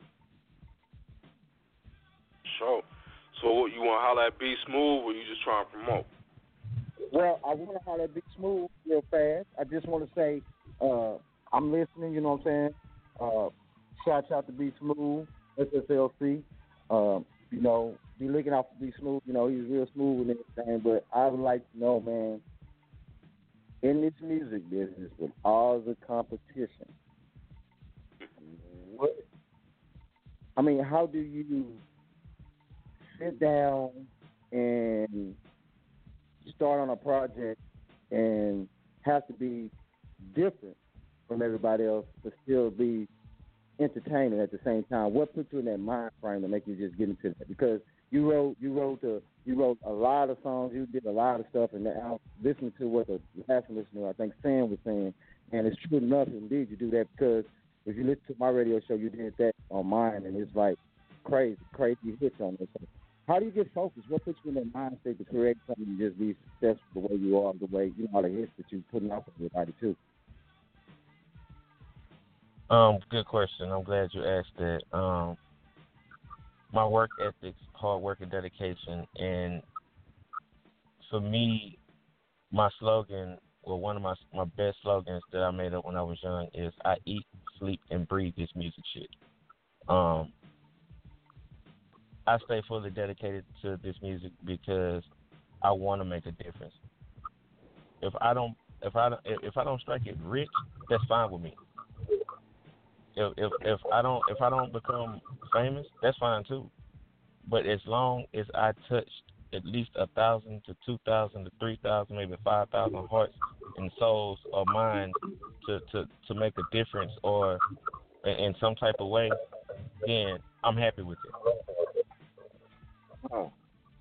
Sure. So what, you want to holler at Be Smooth, or you just trying to promote? Well, I want to holler at Big Smooth real fast. I just want to say uh, I'm listening, you know what I'm saying? Uh, shout out to Be Smooth, S S L C. Um, you know, be looking out for Be Smooth. You know, he's real smooth and everything. But I would like to know, man, in this music business with all the competition, what, I mean, how do you sit down and start on a project and have to be different from everybody else but still be entertaining at the same time? What puts you in that mind frame to make you just get into that? Because you wrote you wrote a, you wrote a lot of songs, you did a lot of stuff, and I was listening to what the last listener, I think Sam was saying, and it's true enough indeed you do that, because if you listen to my radio show, you did that on mine, and it's like crazy, crazy hits on this. How do you get focused? What puts you in that mindset to create something and just be successful the way you are, the way, you know, all the hits that you're putting out for everybody, too? Um, good question. I'm glad you asked that. Um, my work ethics, hard work, and dedication, and for me, my slogan, well, one of my my best slogans that I made up when I was young is I eat, sleep, and breathe this music shit. Um, I stay fully dedicated to this music because I want to make a difference. If I don't, if I don't, if I don't strike it rich, that's fine with me. If if if I don't if I don't become famous, that's fine too. But as long as I touched at least a thousand to two thousand to three thousand, maybe five thousand hearts and souls or minds to, to, to make a difference or in, in some type of way, then I'm happy with it. Oh,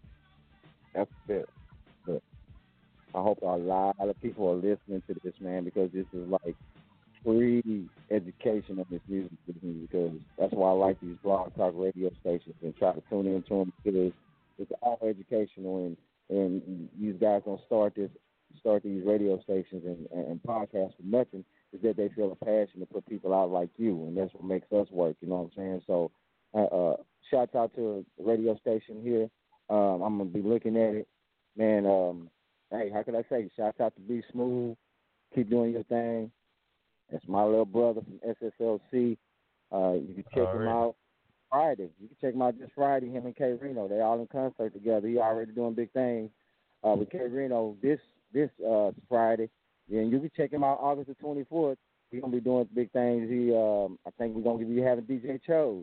that's good. Good. I hope a lot of people are listening to this, man, because this is like free education of this music business, because that's why I like these blog talk radio stations and try to tune into them, because it's all educational, and, and you guys don't start this start these radio stations and, and, and podcasts for nothing. Is that they feel a passion to put people out like you, and that's what makes us work. You know what I'm saying? So, uh, uh, shout out to the radio station here. Um, I'm gonna be looking at it, man. Um, hey, how can I say? Shout out to Be Smooth. Keep doing your thing. That's my little brother from S S L C. Uh, you can check all him right. out Friday. You can check him out this Friday. Him and K Reno, they all in concert together. He already doing big things uh, with K Reno this this uh, Friday. And you can check him out August the twenty-fourth. He's gonna be doing big things. He, um, I think we're gonna be having D J Chose.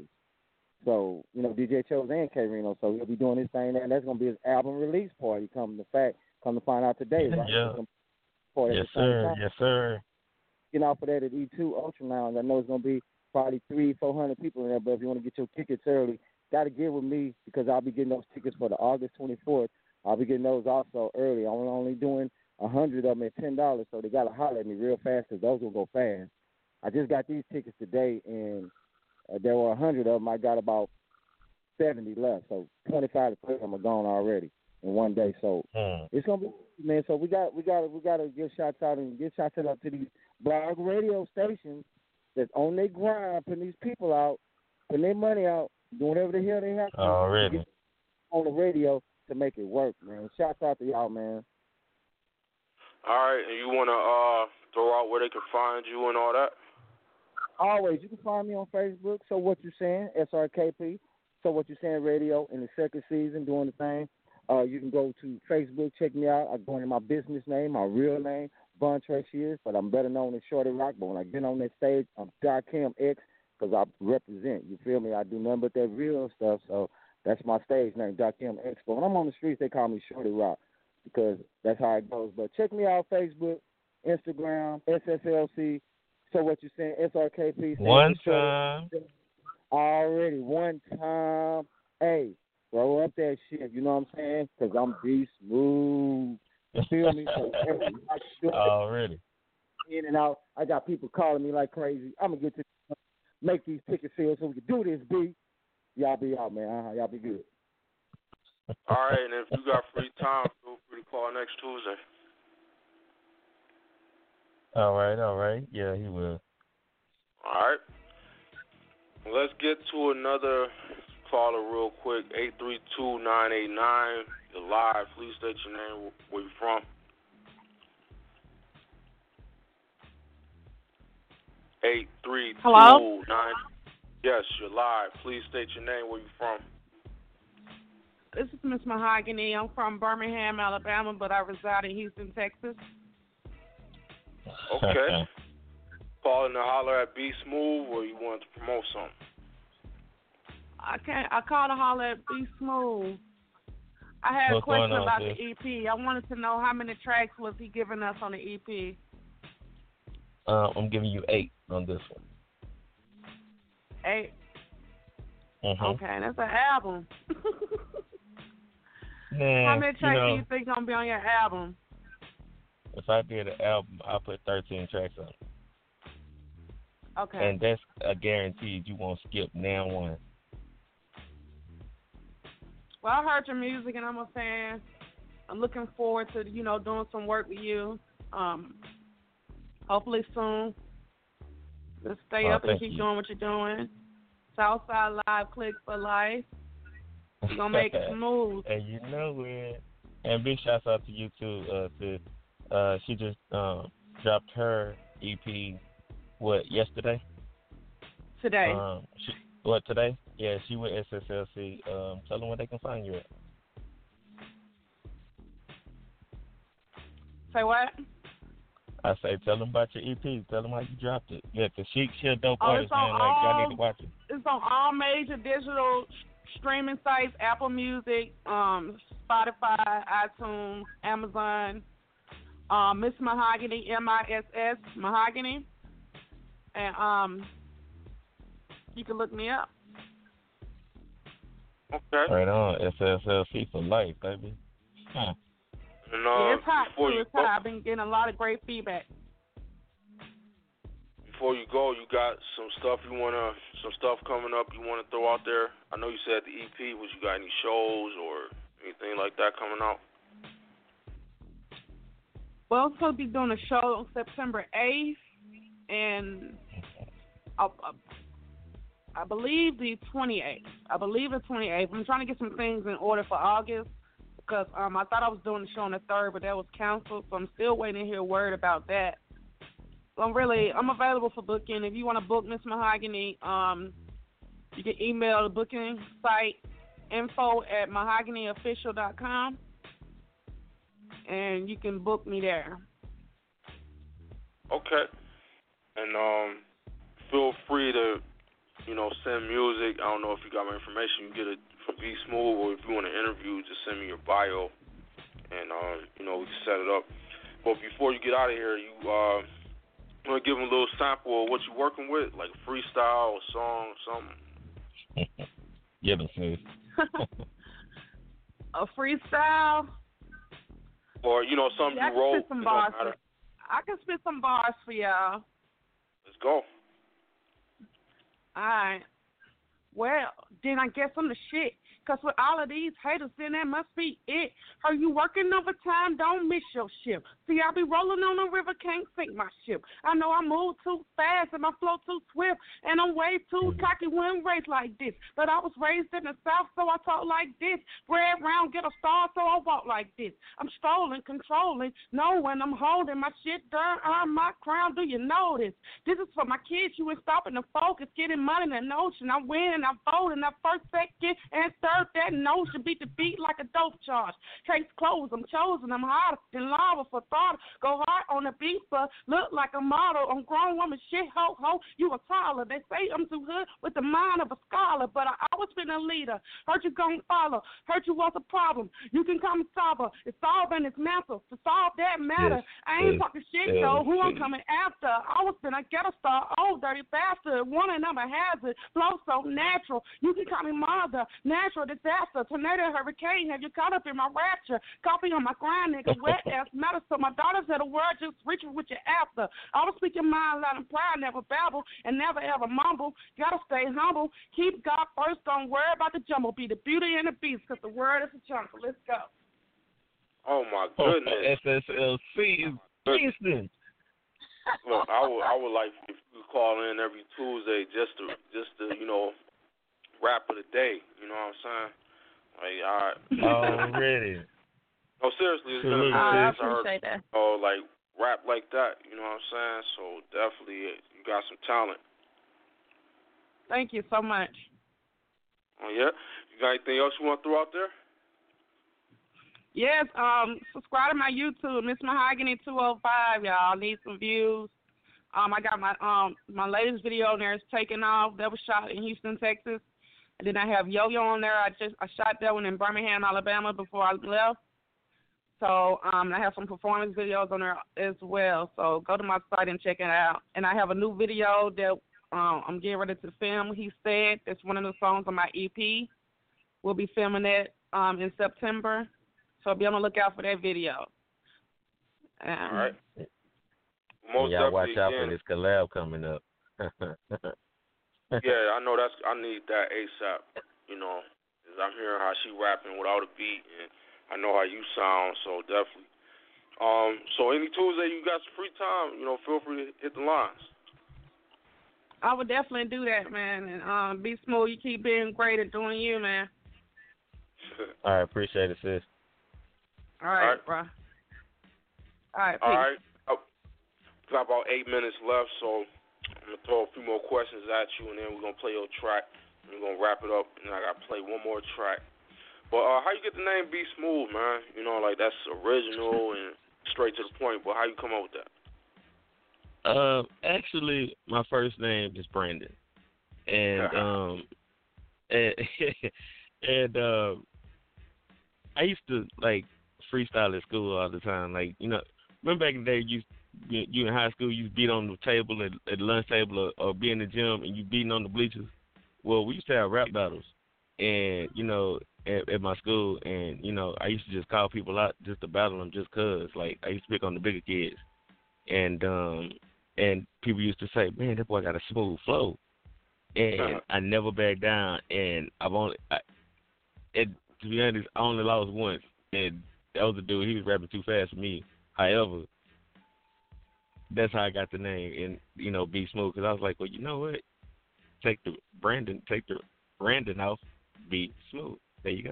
So you know D J Chose and K Reno. So he'll be doing his thing there. And that's gonna be his album release party. Come to fact, come to find out today, right? Yeah. Party at Yes, the same sir. time. Yes, sir. Getting off of that at E two Ultra Lounge. I know it's gonna be probably three, four hundred people in there. But if you want to get your tickets early, gotta get with me, because I'll be getting those tickets for the August twenty-fourth. I'll be getting those also early. I'm only doing a hundred of them at ten dollars, so they gotta holler at me real fast, because those will go fast. I just got these tickets today, and uh, there were a hundred of them. I got about seventy left, so twenty-five to thirty of them are gone already in one day. So Mm. it's gonna be, man. So we got we got we got to give shots out and give shots out to these blog radio stations that's on their grind, putting these people out putting their money out, doing whatever the hell they have to Already. to get on the radio to make it work, man. Shouts out to y'all, man. All right, and you want to uh, throw out where they can find you and all that? Always, you can find me on Facebook. So What You Saying, S R K P. So What You Saying Radio in the second season, doing the thing. Uh, you can go to Facebook, check me out. I go into my business name, my real name, Von Treasure, but I'm better known as Shorty Rock. But when I get on that stage, I'm Darkim X because I represent. You feel me? I do nothing but that real stuff. So that's my stage name, Darkim X. But when I'm on the streets, they call me Shorty Rock because that's how it goes. But check me out, Facebook, Instagram, S S L C. So What You Saying, S R K P. One time. Already, one time. Hey, throw up that shit, you know what I'm saying? Because I'm be smooth. You feel me? So, hey, Already. In and out. I got people calling me like crazy. I'm going to get to make these ticket sales so we can do this, B. Y'all be out, man. Uh-huh. Y'all be good. All right, and if you got free time, feel free to call next Tuesday. All right, all right. Yeah, he will. All right. Let's get to another caller real quick. eight three two, nine eight nine. You're live. Please state your name, where you from. eight three two, Hello? nine. Yes, you're live. Please state your name, where you from. This is Miss Mahogany. I'm from Birmingham, Alabama, but I reside in Houston, Texas. Okay. Calling to holler at Be Smooth, or you want to promote something? I can't. I called to holler at Be Smooth. I had What's a question going on, about sis? the E P. I wanted to know how many tracks was he giving us on the E P. Uh, I'm giving you eight on this one. Eight. Mm-hmm. Okay, that's an album. Nah, How many tracks you know, do you think gonna be on your album? if I did an album, I'll put thirteen tracks on it. Okay. And that's a guaranteed. You won't skip now one. Well, I heard your music and I'm a fan. I'm looking forward to, you know, doing some work with you. Um, hopefully soon. Just stay Oh, up and thank keep you. doing what you're doing. Southside Live, click for life. You're going to make it smooth. And you know it. And big shouts out to you too. Uh, to uh, she just um, dropped her E P. What, yesterday? Today. Um, she, what today? Yeah, she with S S L C. Um, tell them where they can find you at. Say what? I say, tell them about your E P. Tell them how you dropped it. Yeah, cause she she a dope Oh, artist, it's on man. Like all, y'all need to watch it. It's on all major digital streaming sites: Apple Music, um, Spotify, iTunes, Amazon. Um, Miss Mahogany, M I S S Mahogany, and um, you can look me up. Okay. Right on, S S L C for life, baby. Huh. And, uh, Yeah, it's hot before too. you It's go, hot. I've been getting a lot of great feedback. Before you go, you got some stuff you wanna, some stuff coming up you wanna throw out there. I know you said the E P. Was you got any shows or anything like that coming out? Well, I'm supposed to be doing a show on September eighth, and I, I, I believe the twenty-eighth. I believe the twenty-eighth. I'm trying to get some things in order for August because um, I thought I was doing the show on the third, but that was canceled, so I'm still waiting to hear word about that. So I'm really, I'm available for booking. If you want to book Miss Mahogany, um, you can email the booking site, info at mahogany official dot com. And you can book me there. Okay. And um, feel free to, you know, send music. I don't know if you got my information. You get it from Be Smooth, or if you want to interview, just send me your bio, and um, you know, we can set it up. But before you get out of here, you uh, want to give them a little sample of what you're working with, like a freestyle, a song, or something. Yeah, but smooth. A freestyle. Or, you know, something Yeah, I you can wrote. spit some It bars. don't matter. For, I can spit some bars for y'all. Let's go. All right. Well, then I guess I'm the shit. Because with all of these haters, then that must be it. Are you working overtime? Don't miss your shift. See, I be rolling on the river, can't sink my ship. I know I move too fast and my flow too swift, and I'm way too cocky when raised like this. But I was raised in the South, so I talk like this. Bred round, get a star, so I walk like this. I'm strolling, controlling, knowing I'm holding my shit down on my crown. Do you know this? This is for my kids. You ain't stopping to focus, getting money in the notion. I win, I vote, and I first, second, and third. That notion beat the beat like a dope charge. Case closed, I'm chosen, I'm harder than lava for thought. Go hard on the beat, but look like a model. I'm grown woman, shit, ho, ho, you a taller. They say I'm too hood with the mind of a scholar, but I always been a leader. Heard you gon' follow, heard you was a problem. You can come and solve her. It's solving its mantle. To solve that matter, yes, I ain't yes, talking shit, yes, though. Who I'm yes. coming after? I was been a ghetto star, old dirty bastard. One and I'm a hazard. Flow so natural. You can call me mother. Natural disaster, tornado, hurricane, have you caught up in my rapture? Copy on my grind, nigga, wet ass matter. So my daughters said a word, just reach with your after. Always speak your mind loud and proud, never babble, and never ever mumble. Gotta stay humble, keep God first, don't worry about the jumble. Be the beauty and the beast, because the word is a jungle. Let's go. Oh my goodness. S S L C is Kingston. Look, I would, I would like if you could call in every Tuesday just to, just to, you know, rap of the day. You know what I'm saying? Like, all right. Already. No, seriously, it's been a minute I since I heard, appreciate that. oh, like rap like that. You know what I'm saying? So definitely, you got some talent. Thank you so much. Oh yeah. You got anything else you want to throw out there? Yes, um, subscribe to my YouTube, Miss Mahogany two oh five, y'all. Need some views. Um, I got my um my latest video on there is taking off. That was shot in Houston, Texas. And then I have Yo-Yo on there. I just I shot that one in Birmingham, Alabama before I left. So um, I have some performance videos on there as well. So go to my site and check it out. And I have a new video that um, I'm getting ready to film. He Said it's one of the songs on my E P. We'll be filming that um, in September. So be on the lookout for that video. Um, All right. Most y'all watch out again, for this collab coming up. Yeah, I know that's. I need that ASAP. You know, 'cause I'm hearing how she rapping without a beat, and I know how you sound. So definitely. Um. So any Tuesday you got some free time, you know, feel free to hit the lines. I would definitely do that, man. And um, be smooth. You keep being great at doing you, man. All right, appreciate it, sis. All right, All right. bro. All right, All peace. right. Oh, got about eight minutes left, so I'm gonna throw a few more questions at you, and then we're gonna play your track. And we're gonna wrap it up, and I gotta play one more track. But uh, how you get the name Be Smooth, man? You know, like that's original and straight to the point. But how you come up with that? Uh, actually, my first name is Brandon, and um, and, and uh, I used to like freestyle at school all the time. Like, you know, remember back in the day, you you in high school, you beat on the table at, at the lunch table, or, or be in the gym, and you beating on the bleachers. Well, we used to have rap battles, and you know, at, at my school, and you know, I used to just call people out just to battle them, just cause. Like, I used to pick on the bigger kids, and um, and people used to say, "Man, that boy got a smooth flow," and uh-huh. I never backed down, and I've only, I, it, to be honest, I only lost once, and that was the dude. He was rapping too fast for me. However, that's how I got the name, and you know, Be Smooth, because I was like, well, you know what? Take the Brandon, take the Brandon off, Be Smooth. There you go.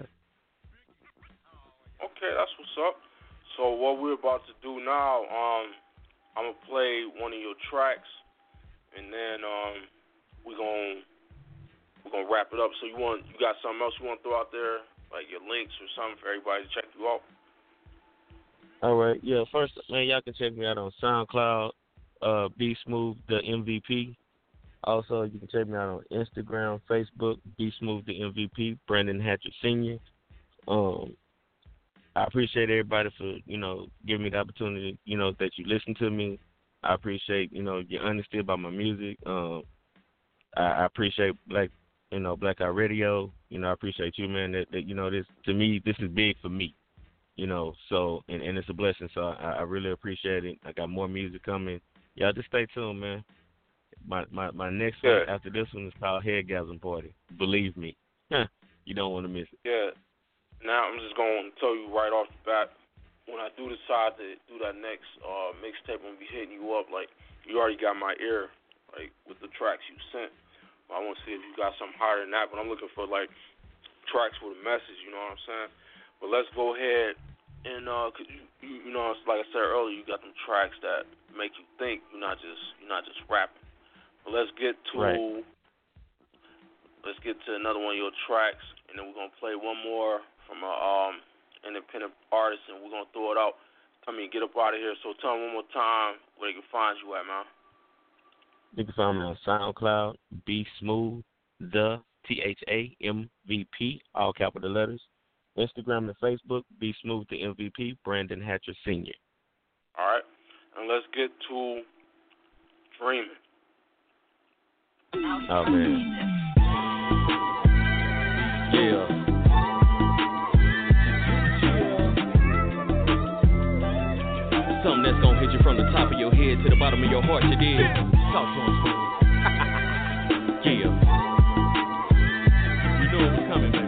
Okay, that's what's up. So what we're about to do now, um, I'm gonna play one of your tracks, and then um, we're gonna we're gonna wrap it up. So you want you got something else you want to throw out there, like your links or something for everybody to check you out? All right, yeah. First, man, y'all can check me out on SoundCloud, uh, Be Smooth the M V P. Also, you can check me out on Instagram, Facebook, Be Smooth the M V P, Brandon Hatchett Senior. Um, I appreciate everybody for, you know, giving me the opportunity, you know, that you listen to me. I appreciate, you know, your honesty about my music. Um, I, I appreciate Black, you know, Black Eye Radio. You know, I appreciate you, man. That, that you know, this to me, this is big for me. You know, so and, and it's a blessing. So I, I really appreciate it. I got more music coming. Y'all just stay tuned, man. my, my, my next yeah. one after this one is called Headgasm Party. Believe me. You don't want to miss it. Yeah. Now I'm just going to tell you right off the bat, when I do decide to do that next uh, mixtape, I'm going to be hitting you up. Like, you already got my ear, like, with the tracks you sent. I want to see if you got something higher than that, but I'm looking for, like, tracks with a message, you know what I'm saying? But let's go ahead and, uh, cause you, you, you know, like I said earlier, you got them tracks that make you think. You're not just, you're not just rapping. But let's get to, right. let's get to another one of your tracks, and then we're gonna play one more from a um independent artist, and we're gonna throw it out. Tell me, get up out of here. So tell them one more time where they can find you at, man. You can find me on SoundCloud, Be Smooth, the T H A M V P, all capital letters. Instagram and Facebook, Be Smooth the M V P, Brandon Hatcher Senior All right, and let's get to Dreaming. Oh, man. Yeah. Something that's gonna hit you from the top of your head to the bottom of your heart, you did. Talk to him, Smooth. Yeah. You knew it was coming, baby.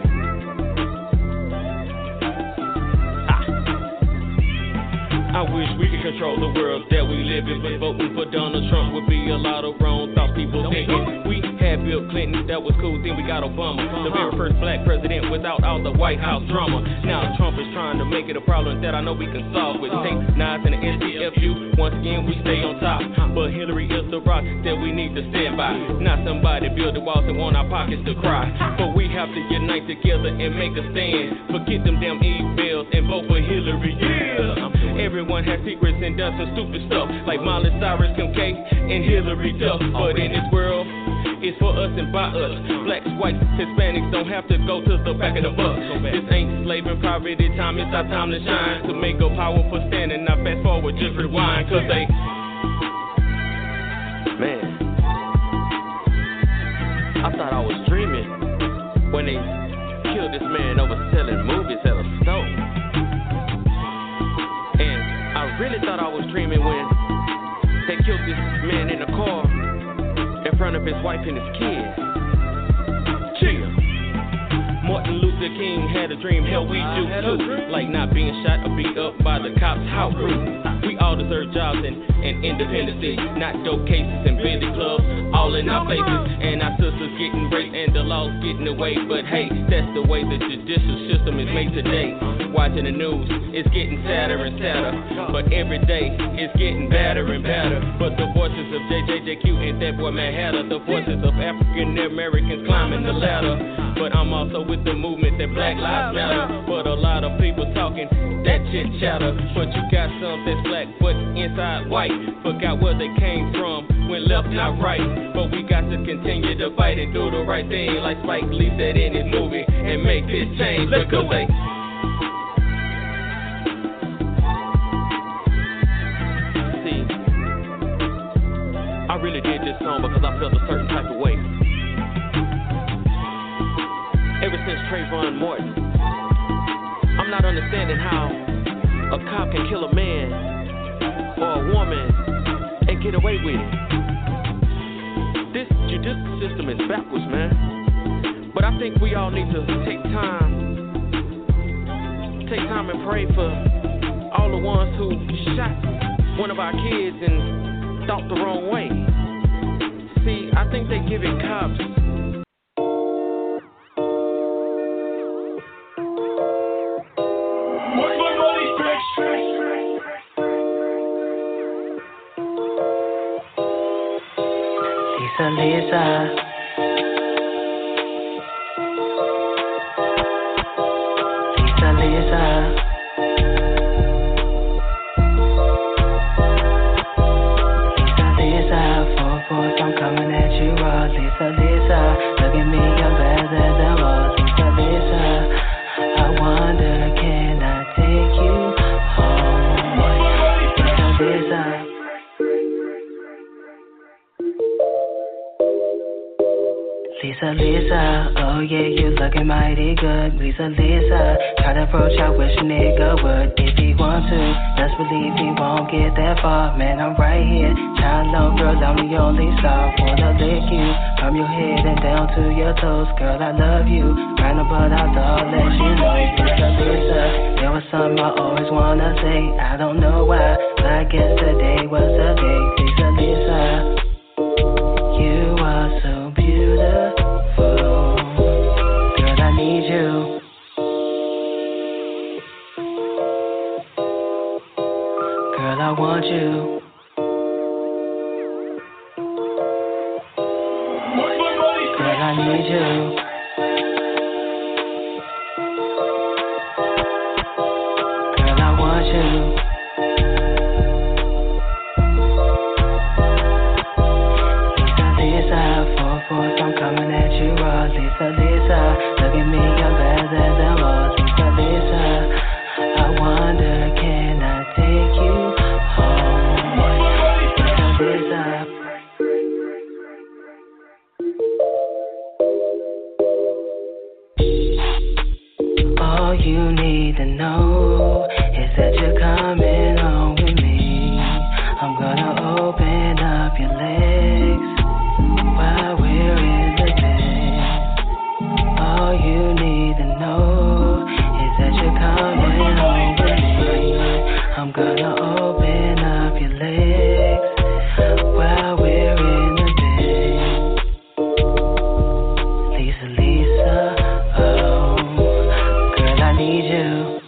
I wish we could control the world that we live in, but voting for Donald Trump would be a lot of wrong thoughts people thinking. We had Bill Clinton, that was cool, then we got Obama, the very first black president without all the White House drama. Now Trump is trying to make it a problem that I know we can solve with tape knives and the S T F U. Once again, we stay on top, but Hillary is the rock that we need to stand by. Not somebody build the walls and want our pockets to cry, but we have to unite together and make a stand. Forget them damn emails and vote for Hillary, yeah. Everyone has secrets and does some stupid stuff, like Miley Cyrus, Kim K, and Hillary Duff. But in this world, it's for us and by us. Blacks, whites, Hispanics don't have to go to the back of the bus. This ain't slave and poverty time, it's our time to shine. To make a powerful stand and not fast forward, just rewind. Cause they, man, I thought I was dreaming when they killed this man over selling movies at a store. I really thought I was dreaming when they killed this man in a car in front of his wife and his kids. Chill. Martin Luther King had a dream, hell we do too. Like not being shot or beat up by the cops, how rude. We all deserve jobs and, and independency, not dope cases and billy clubs all in our faces. And our sisters getting raped and the laws getting away. But hey, that's the way the judicial system is made today. Watching the news, it's getting sadder and sadder, but every day it's getting badder and badder. But the voices of J J J Q and that boy Mad Hatter, the voices of African Americans climbing the ladder. But I'm also with the movement that Black Lives Matter. But a lot of people talking that chit chatter. But you got some that's black but inside white. Forgot where they came from when left not right. But we got to continue to fight and do the right thing, like Spike Lee said in his movie, and make this change. Because they I really did this song because I felt a certain type of way. Ever since Trayvon Martin, I'm not understanding how a cop can kill a man or a woman and get away with it. This judicial system is backwards, man. But I think we all need to take time, take time and pray for all the ones who shot one of our kids and thought the wrong way. See, I think they giving cops Lisa, Lisa. Lisa, Lisa. I'm coming at you raw, Lisa, Lisa. Look at me, I'm better than most, Lisa, Lisa. I wonder, can I take you home, Lisa, Lisa. Lisa, Lisa, oh yeah, you looking mighty good, Lisa, Lisa. Try to approach, I wish a nigga would if he want to. Let's believe he won't get that far. Man, I'm right here. Shine low, girl, I'm the only star. Wanna lick you from your head and down to your toes. Girl, I love you. Round about out the all let you know. Lisa, Lisa, there was something I always wanna say. I don't know why, but I guess today was the day. Lisa, Lisa, you are so beautiful. Girl, I need you. Girl, I want you. Girl, I need you. Girl, I want you. Lisa, Lisa, four fours, I'm coming at you raw. Lisa, Lisa, look at me, I'm better than most. Lisa, Lisa, I wonder, can I take you home? Lisa, Lisa. All you need to know is that you're coming home with me. I'm gonna open up your legs while we're in the bed. All you need to know is that you're coming home with me. I'm gonna open up your legs while we're in the bed. Lisa, Lisa, oh, girl, I need you.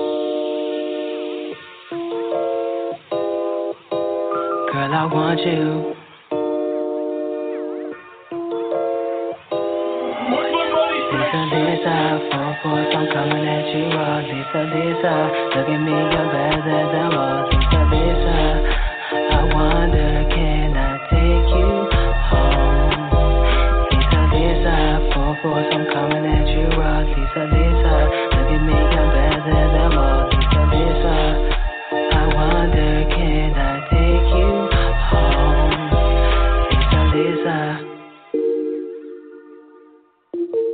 Girl, I want you. Lisa, Lisa, four fours, I'm coming at you raw. Lisa, Lisa, look at me, I'm better than most. Lisa, Lisa, I wonder, can I take you home? Lisa, Lisa, four fours, I'm coming at you raw. Lisa, Lisa, look at me, I'm better than most. Lisa, Lisa, I wonder, can I take you home? Lisa, Lisa.